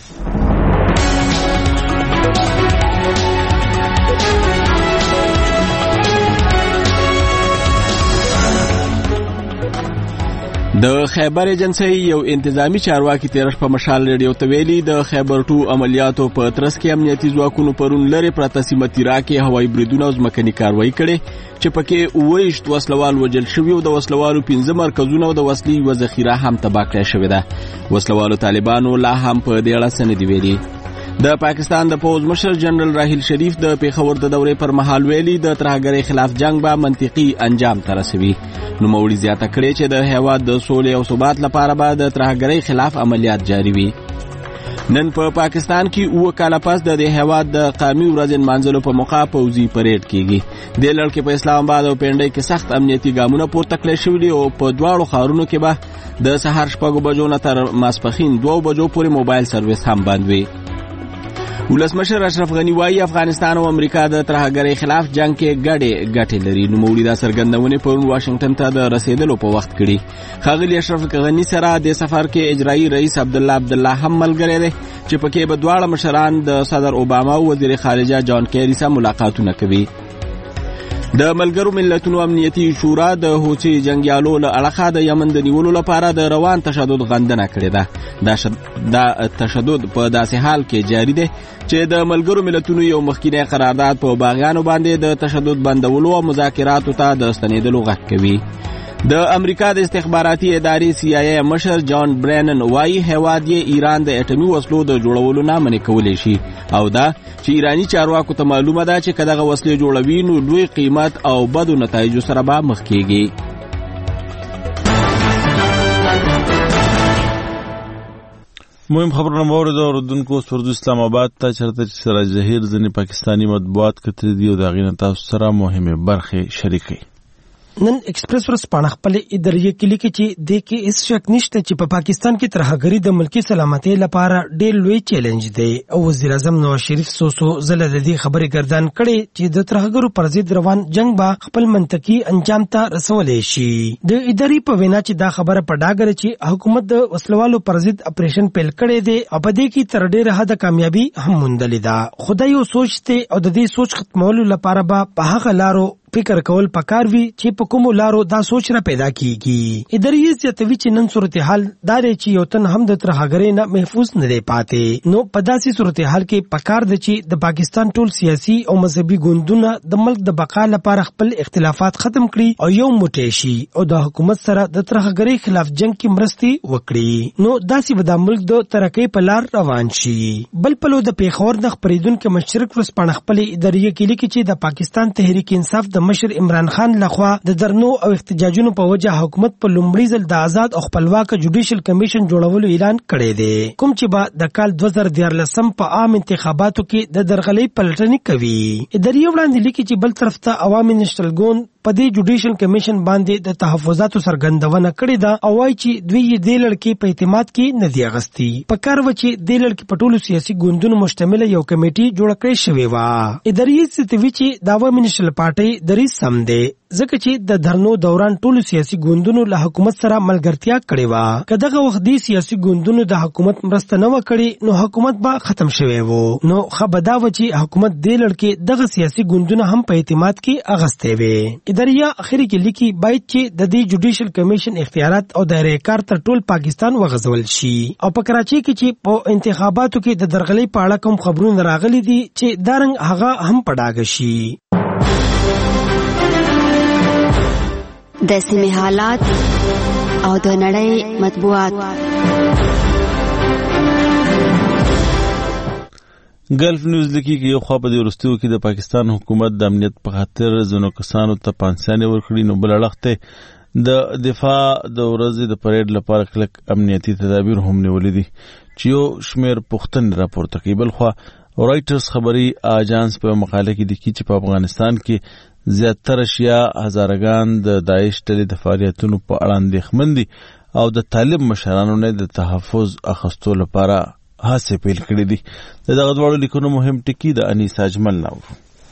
د خیبر ایجنسی یو انتظامی چارواکي تیر شپه مشال ریډیو ته ویلي د خیبر ټو عملیاتو په ترڅ کې امنیتي ځواکونو پرون لري پرته سیمه تیرا کې هوایي بریدونه او ځمکني کاروایی کړې چې پکې اوه ویشت وسلوال وژل شوي او د وسلوالو پنځه مرکزونه او د وسلې یوه ذخیره هم تباه کړې شوې ده. وسلوالو طالبانو لا هم په دې اړه څه نه دي ویلي. د پاکستان د پوز مشر جنرال راحیل شریف د پیښور د دورې پر مهال ویلي د ترهګرۍ خلاف جنگ به منطقي انجام ته رسوي. نوموړي زیاته کړې چې د هیواد د سولې او ثبات لپاره به د ترهګرۍ خلاف عملیات جاري وي. نن په پا پاکستان کې اوه کاله پس د دې هیواد د قومي ورځې نمانځلو په موخه پوځي پریډ کیږي. د لړ کې په اسلام آباد او پنډۍ کې سخت امنیتي ګامونه پورته کړل شوي دي او په دواړو ښارونو کې به د سهار شپږو بجو نه تر ماسپښین دوو بجو پورې موبایل سرویس هم بند وي. ولسمشر اشرف غنی وايي افغانستان او امریکا د ترهګرۍ خلاف جنگ کې ګډې ګټې لري. نوموړي دا څرګندونې پرون واشنگټن ته د رسیدلو په وخت کړي. ښاغلي اشرف غنی سره د سفر کې اجرایي رئیس عبدالله عبدالله هم ملګری دی چې پکې به دواړه مشران د صدر اوباما او وزیر خارجه جان کیری سره ملاقاتونه کوي. د ملګرو ملتونو امنیتي شورا د هوچی جنگیالو له اړخه د یمن د نیولو لپاره د روان تشدد غندنه کړې ده. دا, شد... دا تشدد په داسې حال کې جاری دی چې د ملګرو ملتونو یو مخکینی قرارداد په باغیانو باندې د تشدد بندولو او مذاکراتو ته د ستنېدلو غږ کوي. د امریکا د استخباراتي ادارې سی آی ای مشر جان برینن وايي هیواد یې ایران د اټومي وسلو د جوړولو نه منع کولی شي او دا چې ایرانی چارواکو ته معلومه ده چې که دغه وسلې جوړوي نو لوی قیمت او بدو نتایجو سره به مخ کیږي. مهم خبرونه مورد اوردونکو سردو اسلام آباد ته چرته چې سراج ظهیر ځینې پاکستانی مطبوعات کتري دي او د هغې نه تاسو سره مهمې برخې شریکوي. نن ایکسپریس ورځپاڼه خپلې ادارې کې لیکي چې د کې هیڅ شک نشته چې په پاکستان کې ترهګري د ملکي سلامتۍ لپاره ډېر لوی چیلنج دی او وزیر اعظم نواز شریف څو څو ځله د دې خبرې ګردان کړې چې د ترهګرو پر ضد روان جنگ به خپل منطقي انجام ته رسولی شي. د ادارې په وینا چې دا خبره په ډاګه ده چې حکومت د وسلوالو پر ضد اپریشن پیل کړی دی او په دې کې تر ډېره حده کامیابي هم موندلې ده. خو دا یو سوچ دی او د دې سوچ ختمولو لپاره به په هغه لارو فکر کول پکار وی چې په کومو لارو دا سوچ را پیدا کیږي. ادارې زیاتوي چې نن صورتحال دا دی چې یو تن هم د ترهګرۍ نه محفوظ نه دی پاتې. نو په داسې صورتحال کې پکار دی چې د پاکستان ټول سیاسي او مذهبي ګوندونه د ملک د بقا لپاره خپل اختلافات ختم کړي او یو موټی شي او د حکومت سره د ترهګرۍ خلاف جنگ کې مرستې وکړي. نو داسې به د ملک د ترقۍ په لار روان شي. بل پلو د پیښور د خپرېدونکو مشرک ورځپاڼه خپلې ادارې کې لیکي چې د پاکستان تحریک انصاف د مشر عمران خان لخوا د درنو او احتجاجونو په وجه حکومت په لومړي ځل د آزاد او خپلواک جوډیشل کمیشن جوړولو اعلان کړی دی کوم چې به د کال دوه زره دیارلسم په عام انتخاباتو کې د درغلۍ پلټنې کوي. ادارې وړاندې لیکي چې بل طرف ته عوامي نېشنل ګوند په دې جوډیشل کمیشن باندې د تحفظاتو څرګندونه کړې ده او وايي چې دوی یې د لړکې په اعتماد کې نه دی اغستي. په کار و چې د لړکې په ټولو سیاسي ګوندونو مشتمله یو کمیټي جوړه کړې شوې وه. ادارې ستوي چې د عوامي نېشنل پارټۍ دریځ سم دی ځکه چې د دھرنو دوران ټولو سیاسي ګوندونو له حکومت سره ملګرتیا کړې وه. که دغه وخت دې سیاسي ګوندونو د حکومت مرسته نه وه کړې نو حکومت به ختم شوی و. نو ښه به دا وه چې حکومت دې لړکې دغه سیاسي ګوندونه هم په اعتماد کې اغستې وې. ادارې اخر کې لیکي باید چې د دې جوډیشل کمیشن اختیارات او دایره کار تر ټول پاکستان وغځول شي. او په کراچۍ کې چې په انتخاباتو کې د درغلۍ په اړه کوم خبرونه راغلي دي چې دا رنګ هغه هم په ډاګه شي. د سیمې حالات او د نړۍ مطبوعات. ګلف نیوز لیکي چې یو خوا په دې وروستیو کې د پاکستان حکومت د امنیت په خاطر ځینو کسانو ته پانسیانې ورکړي نو بل اړخ ته د دفاع د ورځې د پریډ لپاره کلک امنیتي تدابیر هم نیولي دي چې یو شمېر پوښتنې راپورته کوي. بل خوا رایټرز خبري اجانس په مقاله کې لیکي چې په افغانستان کې زیاتره شیا هزارګان د داعش ډلې د فعالیتونو په اړه اندېښمن دي او د طالب مشرانو نه د تحفظ اخستو لپاره هڅې پیل کړې دي. د دغه دواړو لیکنو مهم ټکي د انیس اجمل نو.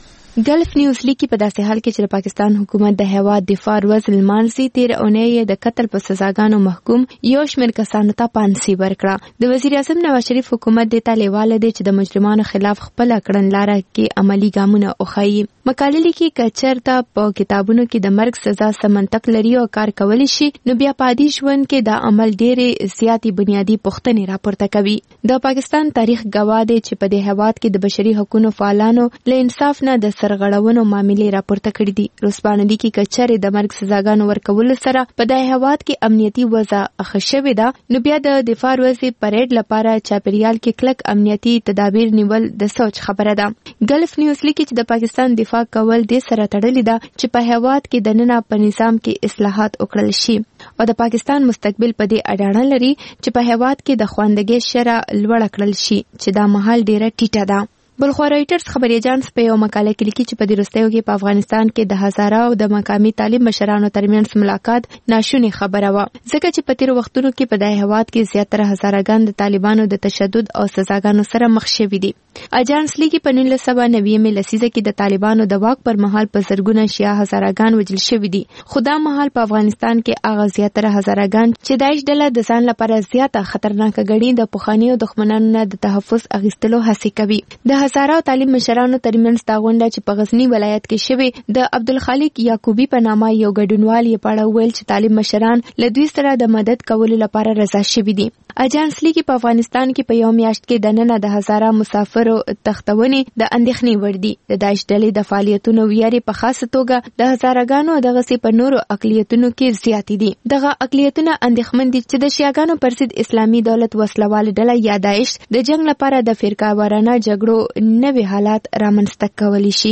ګلف نیوز لیکي په داسې حال کې چې د پاکستان حکومت د هیواد دفاع ورځ لمانځي، تیر اونۍ د قتل په سزاګانو محکوم یو شمېر کسانو ته پانسي ورکړه. د وزیر اعظم نواز شریف حکومت د طالبانو دی چې د مجرمانو خلاف خپل کړنلاره کې عملی ګامونه وخایي. مقاله لیکي که چېرته په کتابونو کې د مرګ سزا سم منطق لري او کار کولی شي، نو بیا په عادي ژوند کې دا عمل ډېرې زیاتې بنیادي پوښتنې راپورته کوي. د پاکستان تاریخ ګواه دی چې په دې هیواد کې د بشري حقوقو فعالانو له انصاف نه د سرغړونو معاملې راپورته کړې دي. روسپانه لیکي که چېرې د مرګ سزاګانو ورکولو سره په دې هیواد کې امنیتي وضع ښه شوې ده، نو بیا د دفاع ورځې پریډ لپاره چاپیریال کې کلک امنیتي تدابیر نیول د سوچ خبره ده. ګلف نیوز لیکي چې د پاکستان دفاع کول دې سره تړلې ده چې په هیواد کې د ننه په نظام کې اصلاحات وکړل شي او د پاکستان مستقبل په دې اډانه لري چې په هیواد کې د خواندګۍ شرح لوړه کړل شي چې دا مهال ډیره ټیټه ده. بلخوا رایټرز خبري اجانس په یو مقاله کې لیکي چې په دې وروستیو کې په افغانستان کې د هزاره او د مقامي طالب مشرانو ترمنځ ملاقات ناشونې خبره وه، ځکه چې په تیرو وختونو کې په دې هیواد کې زیاتره هزارهګان د طالبانو د تشدد او سزاګانو سره مخ شوي دي. اجانس لیکي په نولس سوه نوي لسیزه کې د طالبانو د واک پر مهال په زرګونه شیعه هزارهګان وژل شوي دي، خو دا مهال په افغانستان کې هغه زیاتره هزارهګان چې داعش ډله د ځان لپاره زیاته خطرناکه ګڼي د پخوانیو دښمنانو نه د تحفظ اخیستلو هڅې کوي. د هزاره او طالب مشرانو ترمنځ دا غونډه چې په غزنی ولایت کې شوې د عبدالخالق یعقوبی په نامه یو ګډونوال یې په اړه وویل چې طالب مشران له دوی سره د مدد کولو لپاره رضا شوي دي. اجانس لیکي په افغانستان کې په یو میاشت کې د ننه د هزاره مسافرو تختونې د اندېښنې وړ دي. د داعش ډلې د فعالیتونو ویارې په خاصه توګه د هزارهګانو دغسې په نورو اقلیتونو کې زیاتې دي. دغه اقلیتونه اندېښمن دي چې د شیعاګانو پر ضد اسلامي دولت وسلوال ډله یا داعش د جنگ لپاره د فرقه وارانه جګړو نوي حالات رامنځته کولی شي.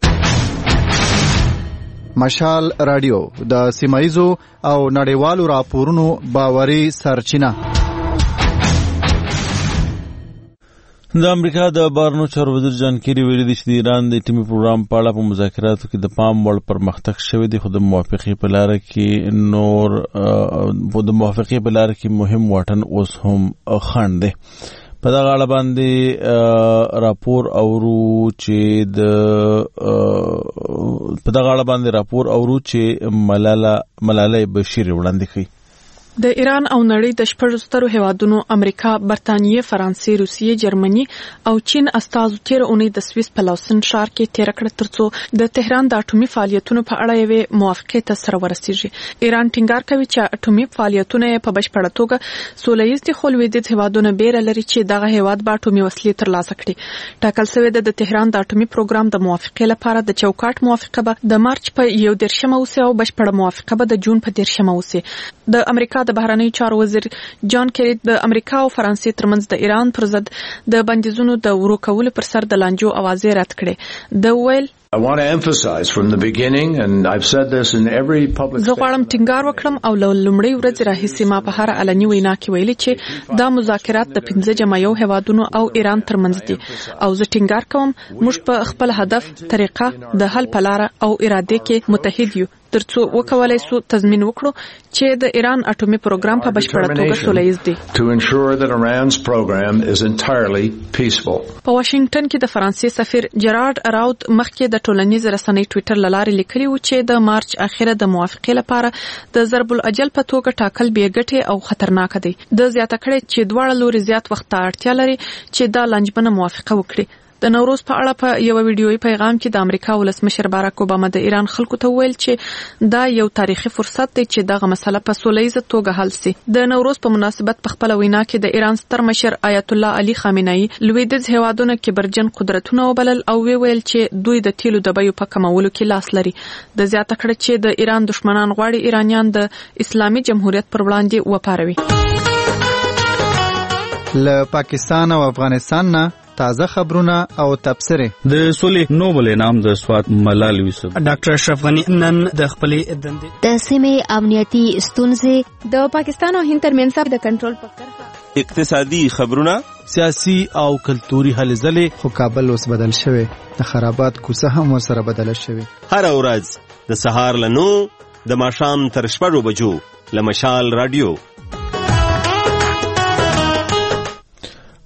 مشال رادیو د سیمایزو او نړیوالو راپورونو باوري سرچینه. د امریکا د بهرنیو چارو وزیر جان کیری ویلي دي چې د ایران د اټومي پروګرام په اړه په مذاکراتو کې د پام وړ پرمختګ شوی دی، خو د موافقې په لاره کې نور د موافقې په لاره کې مهم واټن اوس هم خنډ دی. په دغه اړه باندې راپور اورو چې د په دغه اړه باندې راپور اورو چې ملاله ملاله بشیر وړاندې کړي. د ایران او نړۍ د شپږ سترو هیوادونو امریکا، برتانیې، فرانسې، روسیې، جرمني او چین استازو تیر اونۍ د سویس په لوسن ښار کې تیر کړه ترڅو د تهران د اټومي فعالیتونو په اړه یوې موافقې ته سره ورسیږي. ایران ټینګار کوي چې اټومي فعالیتونه په بشپړه توګه سوله ییز دي، خو لویدیځ هیوادونه بیره لري چې دغه هیواد به اټومي وسلې ترلاسه کړي. ټاکل شوې ده د تهران د اټومي پروګرام د موافقې لپاره د چوکاټ موافقه به د مارچ په یو دېرشمه اوسي او بشپړه موافقه به د جون په دېرشمه اوسي. د امریکا د بهرنیو چارو وزیر جان کیری د امریکا او فرانسې ترمنځ د ایران پر ضد د بندیزونو د ورو کولو پر سر د لانجو اوازې رد کړې. د ویل I want to emphasize from the beginning, and I've said this in every public زه غواړم ټینګار وکړم او له لومړۍ ورځې راهیسې ما په هر علني وینا کې ویلي چې دا مذاکرات د پنځه جمعیو هیوادونو او ایران ترمنځ دي او زه ټینګار کوم موږ په خپل هدف، طریقه، د حل په لاره او اراده کې متحد یو ترڅو وکولای سو تضمین وکړو چې د ایران اټومي پروګرام په بشپړه توګه سوله ییز دی. To ensure that Iran's program is entirely peaceful. په واشنگټن کې د فرانسې سفیر جرارد اراود مخکې د ټولنیز رسنۍ ټوئیټر لارې لیکلي و چې د مارچ اخره د موافقې لپاره د ضرب الاجل په توګه ټاکل بې ګټې او خطرناک دی. د زیاته کړې چې دواړه لوري زیات وخت ته اړتیا لري چې دا لنجبنه موافقه وکړي. د نوروز په اړه په یو ویډیويي پیغام کې د امریکا ولسمشر باراک اوباما د ایران خلکو ته ویل چې دا یو تاریخي فرصت دی چې دغه مسله په سوله ییزه توګه حل شي. د نوروز په مناسبت په خپل وینا کې د ایران ستر مشر آیت الله علي خامنه‌ای لویدیځ هیوادونو کې برجن قدرتونه وبلل او ویل چې دوی د تیلو د بیو په کمولو کې لاس لري. د زیاته کړه چې د ایران دشمنان غواړي ایرانیان د اسلامي جمهوریت پر وړاندې وپاروي. له پاکستان او افغانستان نه تازه خبرونه او تبصره. د سولې نوبل انعام د سوات ملال یوسف ډاکټر اشرف غنی نن د خپلې دندې د سیمې امنیتي ستونزې د پاکستان او هند ترمنځ د کنټرول په کرښه اقتصادي خبرونه، سیاسي او کلتوري هلې ځلې. خو کابل اوس بدل شوی، د خرابات کوڅه هم ورسره بدله شوی. هر ورځ د سهار له نو د ماښام تر شپږو بجو له مشال رادیو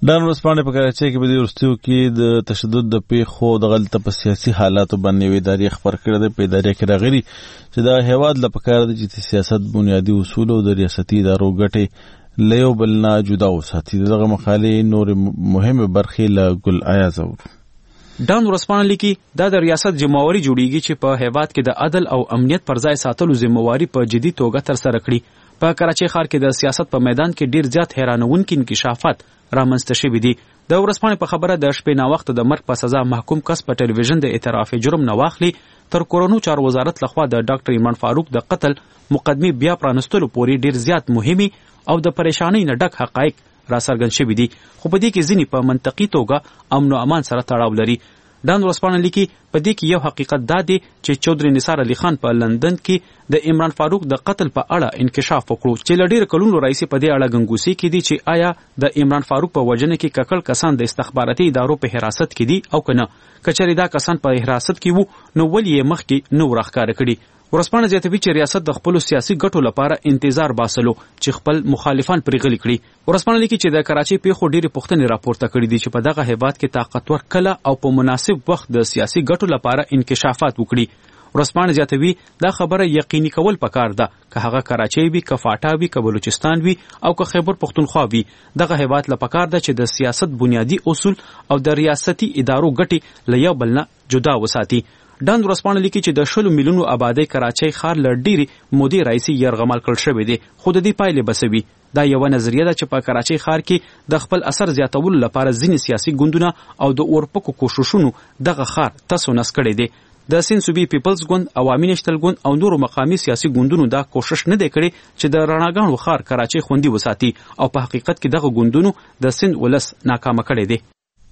ډان ورځپاڼې په کراچۍ کې په دې وروستیو کې د تشدد د پیښو د غلطه په سیاسي حالاتو باندې یوې ادارې خبر کړی دی. په ادارې کې راغلي چې د هیواد له پکار دی چې د سیاست بنیادي اصول او د ریاستي ادارو ګټې له یو بل نه جدا وساتي. دغه مقالې نورې مهمې برخې له ګل ایاز اورو. ډان ورځپاڼه لیکي دا د ریاست ذمہواري جوړیږي چې په هیواد کې د عدل او امنیت پر ځای ساتلو ذمہواري په جدي توګه ترسره کړي. په کراچۍ ښار کې د سیاست په میدان کې ډیر زیات حیرانونکي انکشافات رامنځته شوي دي. د ورځپاڼې په خبره د شپې ناوخته د مرګ په سزا محکوم کس په ټلویزیون د اعتراف جرم نه واخلي تر کورونو چارو وزارت لخوا د ډاکټر ایمان فاروق د قتل مقدمې بیا پرانستلو پورې ډیر زیات مهمي او د پریشانۍ نه ډک حقایق راڅرګند شوي دي، خو په دې کې ځینې په منطقي توګه امن او امان سره تړاو لري. ډان ورځپاڼه لیکي په دې کې یو حقیقت دا دی چې چودري نثار علي خان په لندن کې د عمران فاروق د قتل په اړه انکشاف وکړو چې له ډېرو کلونو راهیسې په دې اړه ګنګوسې کې دي چې آیا د عمران فاروق په وژنه کې ککړ کسان د استخباراتي ادارو په حراست کې دي او که نه. که چېرې دا کسان په حراست کې وو نو ولې یې مخکې نه راښکاره کړي. ورځپاڼه زیاتوي چې ریاست د خپلو سیاسي ګټو لپاره انتظار باسلو چې خپل مخالفان پرې غلي کړي. ورځپاڼه لیکي چې د کراچۍ پیښو ډېرې پوښتنې راپورته کړي دي چې په دغه هیواد کې طاقتور کله او په مناسب وخت د سیاسي ګټو لپاره انکشافات وکړي. ورځپاڼه زیاتوي دا خبره یقیني کول پکار ده، که هغه کراچۍ وي، که فاټا وي، که بلوچستان وي او که خیبر پښتونخوا وي. دغه هیواد له پکار ده چې د سیاست بنیادي اصول او د ریاستي ادارو ګټې له یو بل نه جدا وساتي. ډان ورځپاڼه لیکي چې د شلو میلیونو آبادۍ کراچۍ ښار له ډېرې مودې راهیسې یرغمال کړل شوی دی، خو د دې پایلې به څه وي؟ دا یوه نظریه ده چې په کراچۍ ښار کې د خپل اثر زیاتولو لپاره ځینې سیاسي ګوندونه او د اورپکو کوښښونو دغه ښار تس و نس کړی دی. د سیند صوبې پیپلز ګوند، عوامي نشتل ګوند او نورو مقامي سیاسي ګوندونو دا کوښښ نه دی کړی چې د رڼاګانو ښار کراچۍ خوندي وساتي او په حقیقت کې دغه ګوندونو د سیند ولس ناکامه کړی دی.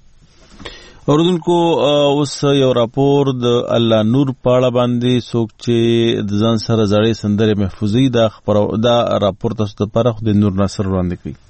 اوردونکو اوس یو راپور د الله نور په اړه باندې څوک چې د ځان سره زړې سندرې محفوظوي دا خبر دا راپور تاسو ته لپاره خو د نور ناصر وړاندې کوي.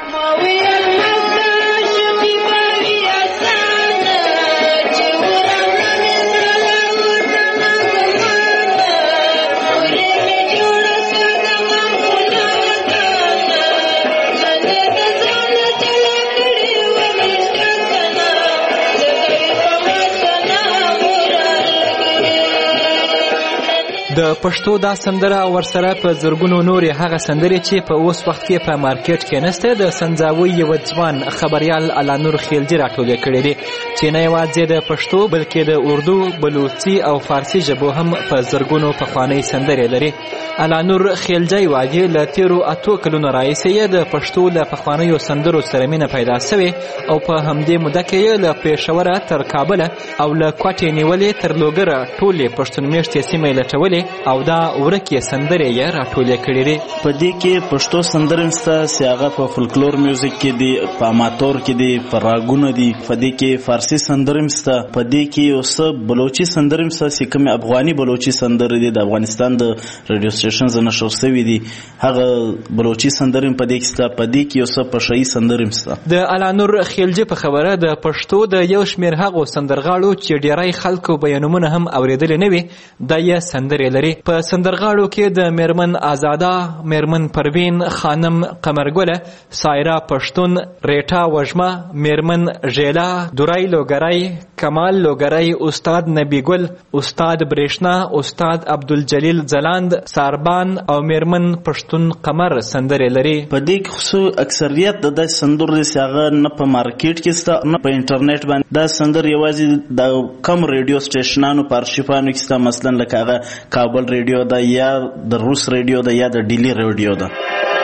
د پښتو دا سندره ورسره په زرګونو نورې هغه سندرې چې په اوس وخت کې په مارکیټ کې نسته د سنځاوي یو ځوان خبریال الله نور خیلجي راټولې کړې دي چې نه یوازې د پښتو بلکې د اردو، بلوچي او فارسي ژبو هم په زرګونو پخوانۍ سندرې لري. الله نور خیلجي وايي له تیرو اتو کلونو راهیسې یې د پښتو له پخوانیو سندرو سره مینه پیدا سوې او په همدې موده کې یې له پېښوره تر کابله او له کوټې نیولې تر لوګره ټولې پښتون میشتې سیمې لټولې او دا ورکې سندرې یې راټولې کړې دي. په دې کې پښتو سندرې شته چې هغه په فولکلور میوزیک کې دي، په اماتور کې دي، په راګونو دي، په دې کې فارسي سندرې شته، په دې کې یو څه بلوچي سندرې شته چې کومې افغاني بلوچي سندرې دي د افغانستان د ریډیو سټیشنز نه نشر شوي دي، هغه بلوچي سندرې په دې کې شته. په دې کې یو څه پشهیي سندرې شته. د الله نور خیلجي په خبره د پښتو د یو شمېر هغو سندرغاړو چې ډېری خلکو بیانومونه هم اورېدلي نه وي دا یې سندرې لري. په سندرغاړو کې د میرمن آزاده، میرمن پروین خانم قمرګله، سایرا پښتون، ریټا وژمه، میرمن ژیلا، دورای لوګرای، کمال لوګرای، استاد نبی ګل، استاد برېښنا، استاد عبدالجلیل ځلاند، ساربان او میرمن پښتون قمر سندرې لري. په دې کې خو اکثریت د داسې سندرو دي چې هغه نه په مارکیټ کې شته نه په انټرنیټ باندې. دا سندرې یوازې د کم ریډیو سټیشنانو په ارشیفانو کې شته، مثلا لکه هغه کابل ریډیو ده یا د روس ریډیو ده یا د ډیلی ریډیو ده.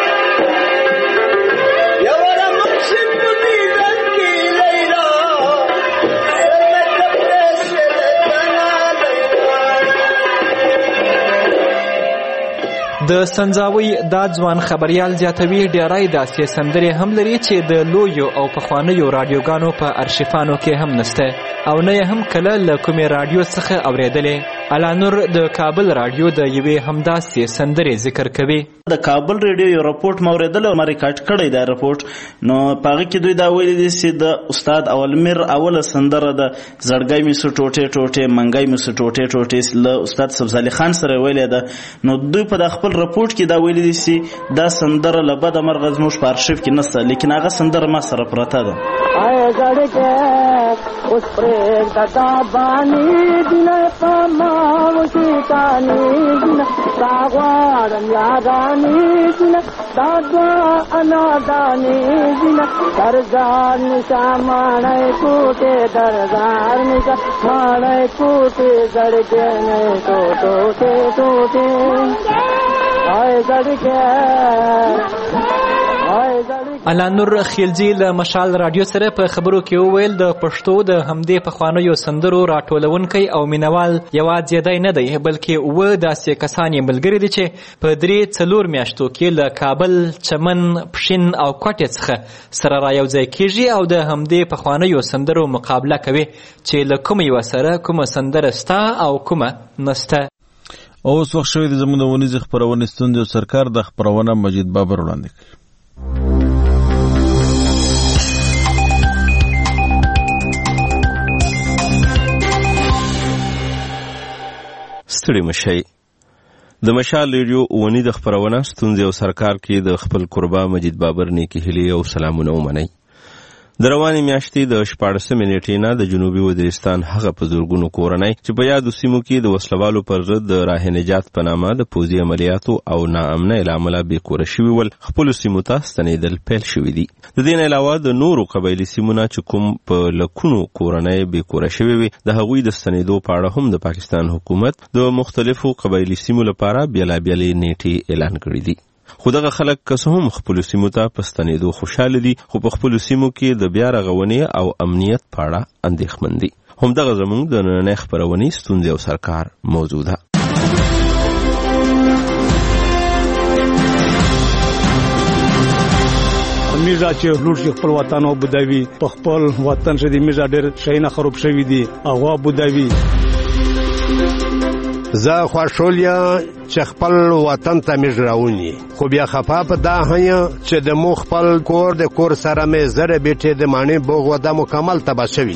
د سنځاوي دا ځوان خبریال زیاتوي ډېری داسې سندرې هم لري چې د لویو او پخوانیو راډیوګانو په ارشیفانو کې هم نسته او نه یې هم کله له کومې راډیو څخه اورېدلې. الانور د کابل رادیو د یوې همداسې سندرې ذکر کوي. د کابل رادیو یو رپورټ مې اورېدل او ما ریکارډ کړی دا رپورټ، نو په هغه کې دوی دا ویلي دي چې د استاد اولمیر اوله سندره د زړګی مې سو ټوټې ټوټې منګی مې سو ټوټې ټوټې له استاد سبزالي خان سره ویلې ده. نو دوی په خپل رپورټ کې دا ویلي دي چې دا سندره له بده مرغه زموږ په ارشیف کې نشته، لیکن هغه سندره ما سره پرته ده. آی زړګی اوس پرېږده دا باني دینه په ما وشیطاني دینه دا غواړم یاراني دینه دا دوه اناداني دینه درزار نشا ماڼی کوټې درزار نشا ماڼی کوټې زړګی نه ټوټې ټوټې آی زړګی. الانور خیلجی له مشال رادیو سره په خبرو کې وویل د پښتو د همدې پخوانیو سندرو راټولونکی او مینوال یوازې دی نه دی، بلکې اووه داسې کسان یې ملګري دي چې په درې څلور میاشتو کې له کابل، چمن، پښین او کوټې څخه سره رايوځای کېږي او د همدې پخوانیو سندرو مقابله کوي چې له کومه یوه سره کومه سندره ستا او کومه نسته. اوس وخت شوی د زموږ د ونیزې خپرونې ستونزې او سرکار د خپرونه مجید بابر وړاندې کوي. ستړي مشئ. د مشال ریډیو اونی د خپرونه ستونزې او سرکار کې د خپل قربا مجید بابر نیکی هیلې او سلامونه ومنئ. د روانې میاشتې د شپاړسمې نیټې نه د جنوبي وزیرستان هغه په زرګونو کورنۍ چې په یادو سیمو کې د وسلوالو پر ضد د راه نجات په نامه د پوځي عملیاتو او ناامنۍ له امله بېکوره شوي ول، خپلو سیمو ته ستنېدل پیل شوي دي. د دې نه علاوه د نورو قبایلي سیمونه چې کوم په لکونو کورنۍ بېکوره شوي وي، د هغوی د ستنېدو په اړه هم د پاکستان حکومت د مختلفو قبایلي سیمو لپاره بېلابېلې نیټې اعلان کړي دي. خو دغه خلک که څه هم خپلو سیمو ته په ستنېدو خوشحاله دي، خو په خپلو سیمو کې د بیا رغونې او امنیت په اړه اندېښمن دي. همدغه زموږ د نننۍ خپرونې ستونزې او سرکار موضوع ده. میرزا چې لوټ شي خپل وطن او بوداوي په خپل وطن شدي میرزا ډېر شیونه خراب شوي دي هغه بوداوي. زه خوشحال یم چې خپل وطن ته مې ژراوني، خو بیا خفه په دا یم چې د مو خپل کور د کور سره مې زره بیټې د ماڼۍ بوغ وده مکمل تباه شوي.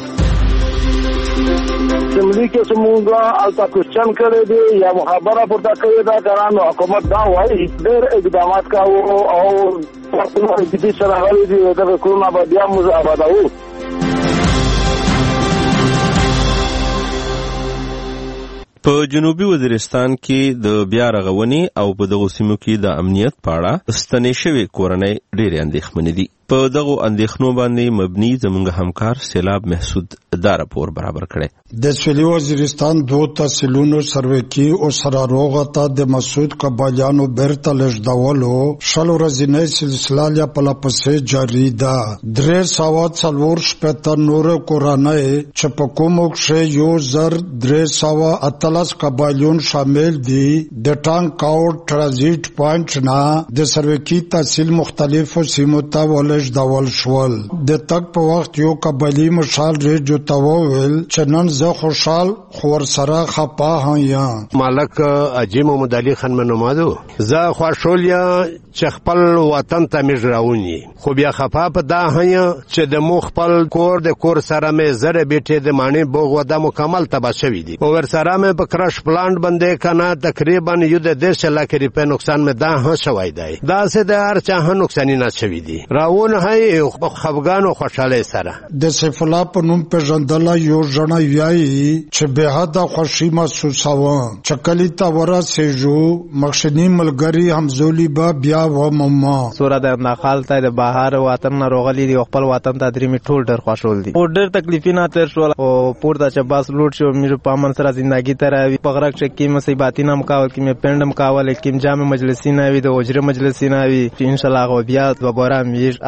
اسمبلی کې چې مونږ الته کوشچن کړی دی یا خبره پورته کړې ده ګرانو حکومت دا وایي ډېر اقدامات کوو او پښتون دې سره غلي دي دغه کورونه به بیا موږ آبادوو. په جنوبي وزیرستان کې د بیا رغونې او په دغو سیمو کې د امنیت په اړه ستنې شوې کورنۍ ډېرې اندېښمنې دي. په دغو اندېښنو باندې مبني زموږ همکار سیلاب محسود دا راپور برابر کړی. د سویلي وزیرستان دو تحصیلونو سروکي او سره روغه ته د مسعود قبایلیانو بیرته لېږدولو شل ورځنۍ سلسله لا پلپسې جاري ده. درې سوه څلور شپېته نورې کورنۍ چې په کومو کښې یو زر درې سوه اتلس قبایلیون شامل دي د ټانک آوټ ټرانزیټ پوینټ نه د سروکي تحصیل مختلفو سیمو ته ولېږدول شول. د تګ په وخت یو قبایلي مشال ریډیو ته وویل چې نن زه خوشحال خو ورسره خپه هم یم. مالک عجیم محمد علي خان مې نومادو. زه خوشحال یم چې خپل وطن ته مې ژراوني، خو بیا خپه په دا یم چې د مو خپل کور د کور سره مې زره بیټې د ماڼۍ بوغ وده مکمل تباه شوي دي. او ورسره مې په کرش پلانټ باندې کنه تقریبا یو د دېرش لکه روپۍ نقصان مې دا هم شوی دی. داسې د هر چا هم نقصاني نه شوي دي. راون هی خفګان او خوشحالۍ سره. د سیف الله په نوم پېژندله یو ژڼی وایي چې بېحده خوښي محسوسوم چې کلي ته ورسېږو مخشني ملګري همزولي به بیا ومومه. سوره د ناخال ته د بهر وطن نه راغلي دي او خپل وطن ته درې مې ټول ډېر خوشحال دي. او ډېر تکلیفونه تېر شول او پورته چې بس لوټ شو مې په امن سره زندګي ته راوي. په غرق چې کې مصیباتي نه مکاول کې مې پنډ مکاول کې جامع مجلسي نه وي د اوجره مجلسي نه وي چې انشاءالله بیا دوباره مې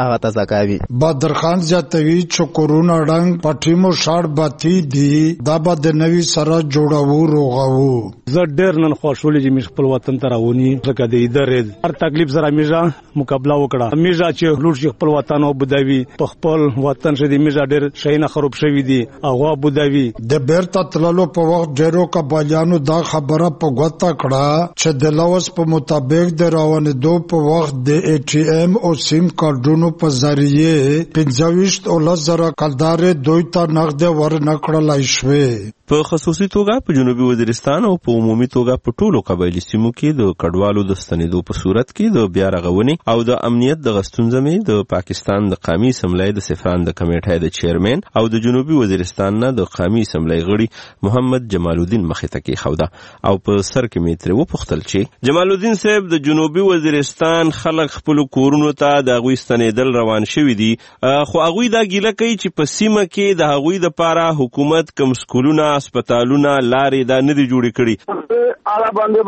هغه تازه کوي. بدرخان زیاتوي چې کورونه رنګ پټیمو شاړ باتی دي دا به د نوي سره جوړاو روغاو. زه ډېر نن خوشحاله چې مې خپل وطن ته راونی ځکه د ادارې هر تکلیف سره میږه مقابله وکړه. میږه چې لوټ شي خپل وطن او بدوي په خپل وطن شې د میږه ډېر شیونه خراب شوي دي هغه بدوي. د بیرته تللو په وخت ډېرو قبایلیانو دا خبره په ګوته کړه چې د لوز په مطابق د روانېدو په وخت د ای ټي ایم او سیم کارډونو په ذریعه پنځه ویشت او لس زره کلدارې دوی ته نغد ورنکړلای شوې. په خصوصي توګه په جنوبي وزیرستان او په عمومي توګه په ټولو قبایلي سیمو کې د کډوالو د ستنېدو په صورت کې د بیا رغونې او د امنیت د غستونځمې د پاکستان د قومي اسمبلی د سفران د کمیټې د چیرمن او د جنوبي وزیرستان نه د قومي اسمبلی غړي محمد جمال الدین مخې ته کېښوده او په سر کې مې ترې وپوښتل چې جمال الدین صاحب د جنوبي وزیرستان خلک خپلو کورونو ته د هغوی ستنېدل روان شوي دي خو هغوی دا ګیله کوي چې په سیمه کې د هغوی دپاره حکومت کم سکولونه اسپتالونه لارې دا نه دي جوړې کړي. اړه باندې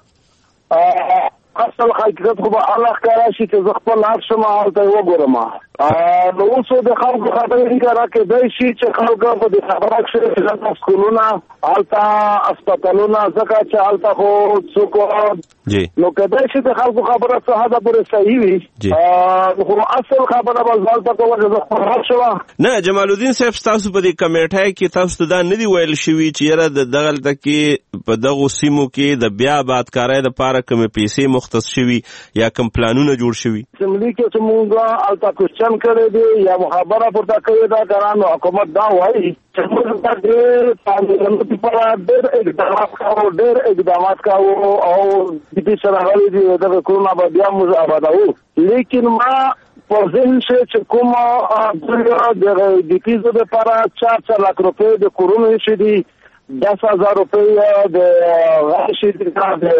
به اصل حقیقت خو به الله ښکاره شي چې زه خپل لاړ شم هلته یې وګورم. نو اوس د خلکو خبرې ښکاره کېدی شي چې خلکو په دې خبره کښې چې دلته سکولونه هلته اسپتالونه ځکه چې هلته خو څوک نو کېدی شي د خلکو خبره څه حده پورې صحیح وي خو اصل خبره به زه هلته کوم چې زه خپل لاړ شم. نه جمال الدین صاحب ستاسو په دې کمیټه کې تاسو ته دا نه دي ویل شوي چې یاره د دغلته کې په دغو سیمو کې د بیا آبادکارۍ دپاره کومې پیسې مختص شوي یا کوم پلانونه جوړ شوي؟ اسمبلي کې چې مونږ هلته کوشچن کړی دی یا خبره پورته کړې ده که نو حکومت دا وایي چې موږ ته ډېر تعمیرونو لپاره ډېر اقدامات کوو ډېر اقدامات کوو او د دې سره غلي دي دغه کورونه به بیا موږ آبادوو. لیکن ما په ذهن کې چې کوم د د پیزو لپاره چار چار لاک روپۍ د کورونو ایښي دي دس هزار روپۍ د غاشي د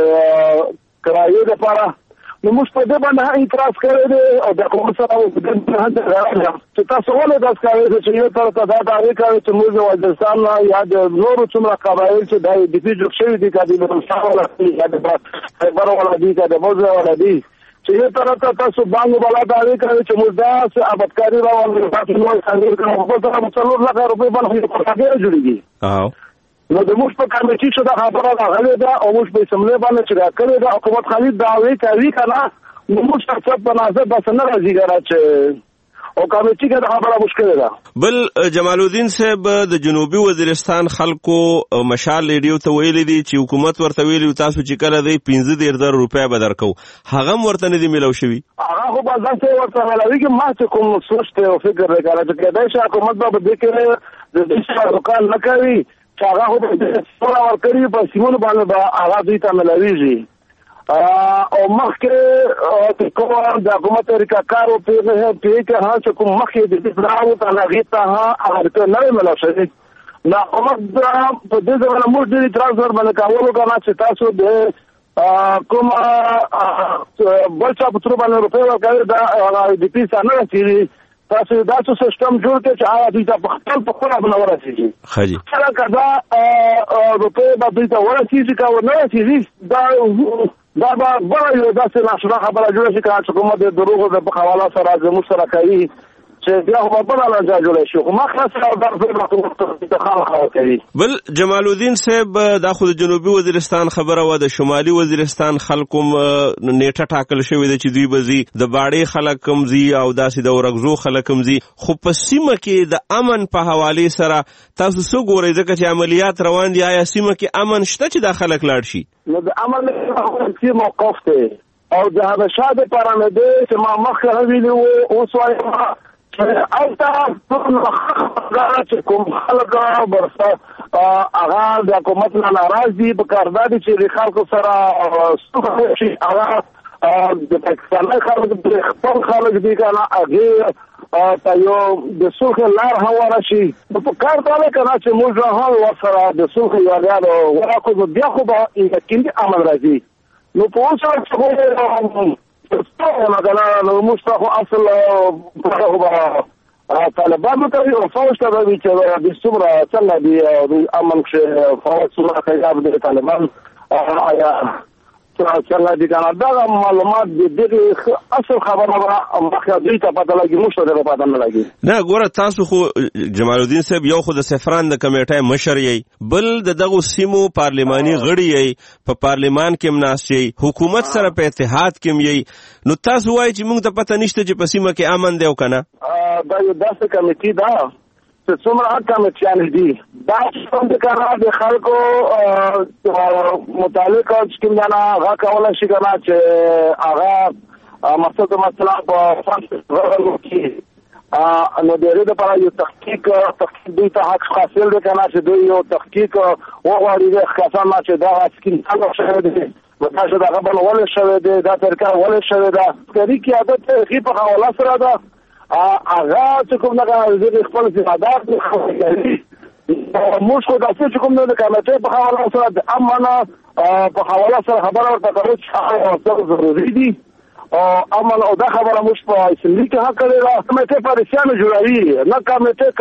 کرایې لپاره نو موږ په دې باندې اعتراض کړی دی او د حکومت سره چې تاسو ولې داسې کوئ چې یو طرف ته دا دعوې کوي چې موږ د وزیرستان یا د نورو څومره قبایل چې دا د پي جوړ شوي دي که د بلوچستان والا دي یا د خیبر والا دي که د موزه والا دي چې یو طرف ته تاسو بانګو بالا دعوې کوي چې موږ داسې آبادکاري راولو تاسو نور څنګه کوو خپل سره څلور لکه روپۍ باندې پرتاګۍ جوړېږي. نو د موږ په کمیټې چې دا خبره راغلې ده او موږ په اسمبلۍ باندې چې راکړې ده حکومت خالي دعوې کوي که نه نو موږ ته په نظر بس نه راځي ګره چې او کمیټې کې دا خبره موږ کړې ده. بل جمال الدین صاحب د جنوبي وزیرستان خلکو مشال ریډیو ته ویلي دي چې حکومت ورته ویلي تاسو چې کله دی پنځه دېرش زره روپۍ به درکوو هغه هم ورته نه دي میلاو شوي. هغه خو به ځان ورته میلاوي ما چې کوم سوچ دی او فکر دی کړی چې کېدای شي حکومت به په دې کې د دې سره روکان نه کوي چې هغه خو به سوله ورکړي په سیمونو باندې به هغه دوی ته میلاویږي او مخکې کوم د حکومت طریقهکار او پرې کې هغه چې کوم مخکې د دې راو ته هغې ته هغه ته نه وي میلاو شوي نو حکومت په دې ځای موږ ډېر اعتراض ورباندې کولو که نه چې تاسو د کوم بل چا په ترو باندې روپۍ ورکوي دا د پي څخه نه رسېږي تاسو داسې سیستم جوړ کړئ چې هغه دوی ته په خپل په خپله باندې ورسېږي. کله که دا روپۍ به دوی ته ورسېږي که ونه رسېږي دا دا به بله یو داسې ناشنا خبره جوړه شي که چې کومه د دروغو د حواله سره زموږ سره کوي چې بیا خو به بله لانجه جوړه شي خو ما خلاص کوي. بل جمال الدین صاحب دا خو د جنوبي وزیرستان خبره وه د شمالي وزیرستان خلکو نیټه ټاکل شوې ده چې دوی به ځي د باړې خلک هم ځي او داسې د ورغزو خلک هم ځي خو په سیمه کې د امن په حوالې سره تاسو څه ګورئ ځکه چې عملیات روان دي آیا سیمه کې امن شته چې دا خلک لاړ شي؟ نو د امن لپاره موقف دی او د حبشه دپاره نه دی چې ما مخکې ویلي وو اوس وایم الته چې کوم خلک برسه هغه د حکومت نه ناراض دي په کار دا دي چې د خلکو سره ستونزه شي هغه د پاکستاني خلک خپل خلک دي که نه هغې ته یو د صلح لار هواره شي نو په کار دا دی که نه چې موږ هم ورسره د صلح یاریانو وراکړو بیا خو به یقیني امن راځي. نو په اوس وخت کې مثلا موږ ته خو اصل خو به طالبانو کوي او فوج ته به وي چې د څومره څنګه دي امن کښې فوج څومره خیاب دی طالبان آیا څنګه دي کنه دا معلومات د دې اصل خبره به مخکې دوی ته پته لګي موږ ته پته نه لګي. نه ګوره تاسو خو جمال الدین صاحب یو خو د سفران د کمیټې مشر یې، بل د دغه سیمو پارلماني غړي یې، په پارلمان کې مناس یې، حکومت سره په اتحاد کې یې، نو تاسو وایي چې موږ ته پته نشته چې په سیمه کې امن دی او کنه؟ دا یو داسې کمیټې ده چې څومره کمیټیان دي دا څنګه کار د خلکو متعلق چې کوم نه هغه کولای شي کنه چې هغه مقصد مثلا په فرانس کې نو د دې لپاره یو تحقیق تحقیق دوی ته حق حاصل دی کنه چې دوی یو تحقیق وغواړي د خاصه ما چې دا سکین څنګه شوی دی متاسف دا غبن ولې شوی دی دا ترکا ولې شوی دا کړي کې عادت خې په حواله سره دا هغه چې کوم نه د خپل استعداد کوي موږ خو د څه کوم نه د کمیټې په حواله سره د امانه په حواله سره خبره ورته کوي چې ضروري دي او امن او دا خبره موږ په اسمبلی کې حق لري کمیټې پریشان جوړوي نه کمیټې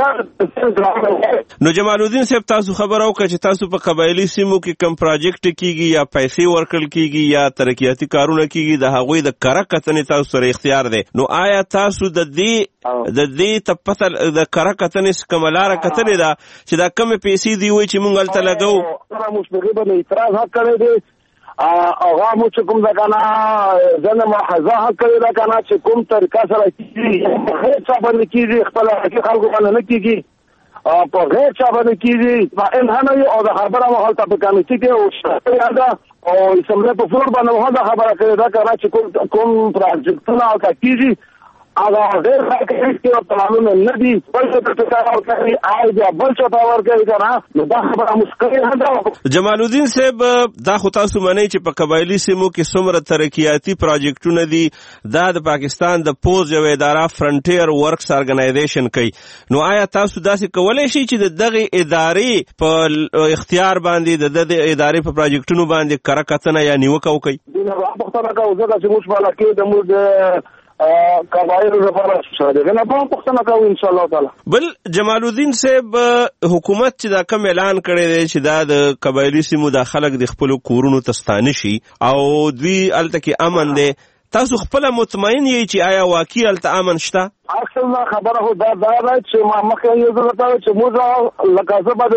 کار. نو جمال الدین صاحب تاسو خبر او چې تاسو په قبایلی سیمو کې کم پروجیکټ کیږي یا پیسې ورکړل کیږي یا ترقیاتي کارونه کیږي د هغوی د کره کتنې تاسو سره اختیار دی، نو آیا تاسو د دې د دې تپتل د کره کتنې کوملاره کتنې دا چې دا کم پیسې دی وای چې مونږ الته لګو موږ په دې اعتراض حق کړی هغه مو چې کوم دا کنه ځنه محافظه حق کړی دا کنه چې کوم طریقه سره کیږي غیر څه باندې کیږي خپل حقیقت خلکو باندې نه کیږي په غیر څه باندې کیږي ما ان هنه او دا خبره مو حالت په کمیټې کې او شته دا او اسمبلی په فلور باندې مو دا خبره کړی دا کنه چې کوم کوم پروجیکټونه او کیږي هغه غیر حقیقي کې تمامونه نه دي بل څه ته کار کوي آی بیا بل څه تا ورګي کنه نو دا خبره مشکل ده. جمال الدین صاحب دا خو تاسو منئ چې په قبایلی سیمو کې څومره ترقیاتي پروجیکټونه دي دا د پاکستان د پوز یو اداره فرنټیر ورکس ارګنایزیشن کوي، نو آیا تاسو داسې کولای شئ چې د دغه ادارې په اختیار باندې د دغه ادارې په پروجیکټونو باندې کره کتنه یا نیوکه وکړي؟ دغه په اړه کوم ځکه چې موږ بالا کې د موږ قبایل لپاره شاده نه په پښتنه کوو ان شاء الله تعالی. بل جمال الدین صاحب حکومت چې دا کوم اعلان کړی دی چې دا د قبایلی سیمو د خلک د خپل کورونو تستانه شي او دوی الته کې امن دی، تاسو خپل مطمئن یې چې آیا واقعي الته امن شته؟ اصل خبره هو دا دا چې ما مخکې یو ځل ته چې موږ لکه زبر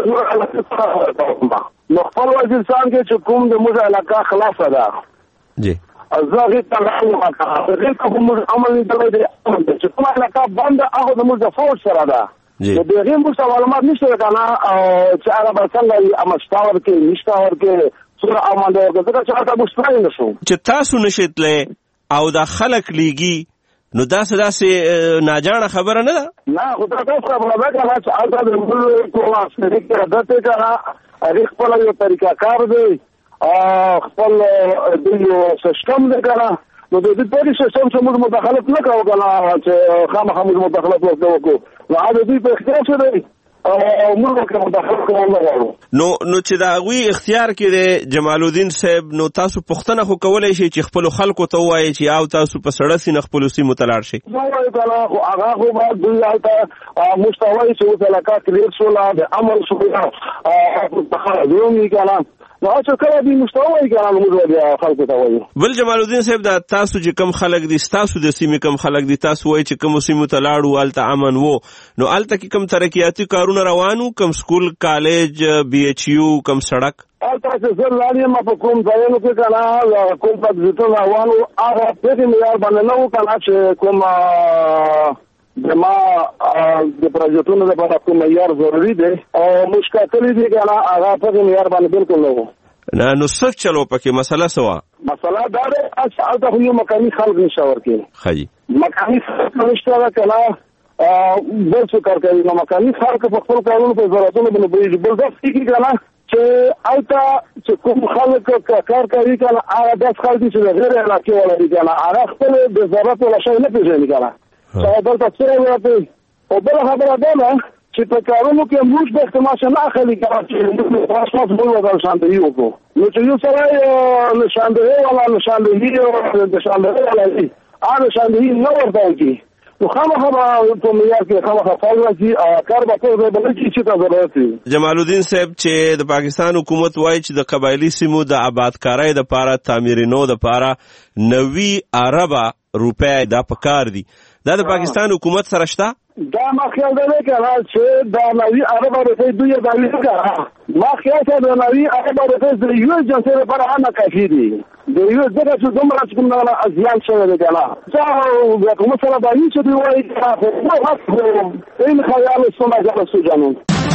د نو خپل وزیرستان کې چې کوم د موږ علاقه خلاصه ده جی ازاغي تعالی ما کا غیر کوم عمل دی دی چې کومه علاقه بند هغه د موږ فوج سره ده د دې موږ معلومات نشته کنه چې عرب څنګه امشتاور کې نشتاور کې سره امن دی دغه چې تاسو مستری نشو چې تاسو نشیتلې او د خلک لیږي نو دا څه داسې ناجانه خبره نه ده؟ نه خو دا تاسو خبره ده کنه چې البته د موږ کومه سړي کې راځي کنه هغه خپل یو طریقه کار دی خپل دیو سیستم دی کنه نو د دې په سیستم چې موږ مداخلت نه کوو کنه چې خامخا موږ مداخلت وکړو نو هغه دې په اختیار څه دی او موږ کوم مداخلت کوو نه غواړو نو نو چې دا غوي اختیار کې دی جمال الدین صاحب نو تاسو پښتنه خو کولای شئ چې خپل خلکو ته وایي چې او تاسو په سړک سینه خپل سیمو ته لاړ شئ. نو وایي کنه خو هغه خو به دوی هلته مستوي چې اوس علاقه کلیر شوله د عمل شوله او په خاطر دوی کنه نو چې کله دې مستوي کنه موږ بیا خلکو ته وایو. بل جمال الدین صاحب دا تاسو چې کم خلک دي تاسو د سیمې کم خلک دي تاسو وایي چې کوم سیمو ته لاړو الته امن وو نو الته کې کم ترقیاتي کارونه روانو کم سکول کالج بي ایچ یو کم سړک الته چې زه لاړم په کوم ځایونو کې کنه کوم په ځټو روانو هغه په دې معیار باندې نو کنه چې کوم دما د پروژېونو لپاره کوم معیار ضروری دی او مشکل دي کنه هغه په دې معیار باندې بالکل نه وو. نه نو څه چلو پکې مسله سوا مسله دا ده چې الته یو مکاني خلک نشور کې خاجي مکاني خلک نشور کنه بل څه کار کوي نو مکاني خلک په خپل کارونو په ضرورتونو باندې بریږي بل څه کیږي کنه چې الته چې کوم خلک کار کوي کنه هغه د خلک چې غیر علاقې ولري کنه هغه خپل د ضرورت ولا شي نه پیژني کنه چې دا څه ورته او بل خبره ده چې په کارونو کې موږ د احتمال نه اخلي چې موږ تاسو مو وګورئ شاندهي وکړو نو چې یو سره نشاندهي ولا نشاندهي او نشاندهي ولا دي هغه شاندهي نه ورته کی نو خامخا به په معیار کې خامخا فعال راځي او کار به کوي بل چې څه ضرورت وي. جمال الدین صاحب چې د پاکستان حکومت وایي چې د قبایلی سیمو د آبادکارۍ دپاره تعمیرینو دپاره نوي اربه روپۍ دا پکار دي، دا د پاکستان حکومت سره شته؟ دا ما خیال دی کنه چې دا نوي اربه روپۍ دوی دا ویل ما خیال دی دا نوي اربه روپۍ د یو جنسي لپاره هم کافي دي. د یو ځکه چې دومره چې کومه ازیان شوی دی کنه دا کوم سره باندې چې دوی وایي خو این خیال سمه جلسو جانون.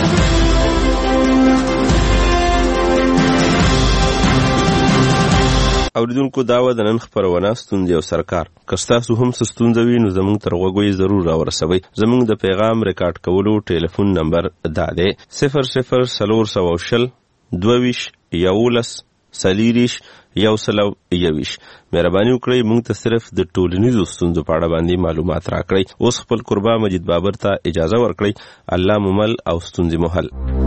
اوریدونکو دا و د نن خپرونه ستونزې او سرکار. که ستاسو هم څه ستونزه وي نو زموږ تر غوږو یې ضرور راورسوئ. زموږ د پیغام ریکارډ کولو ټلیفون نمبر دا دی صفر صفر څلور سوه شل دوه ویشت یولس څلېرویشت یو سل او یوویشت. مهرباني وکړئ موږ ته صرف د ټولنیزو ستونزو په اړه باندې معلومات راکړئ. اوس خپل قربا مجید بابر ته اجازه ورکړئ. الله مو مل او ستونزې مو حل.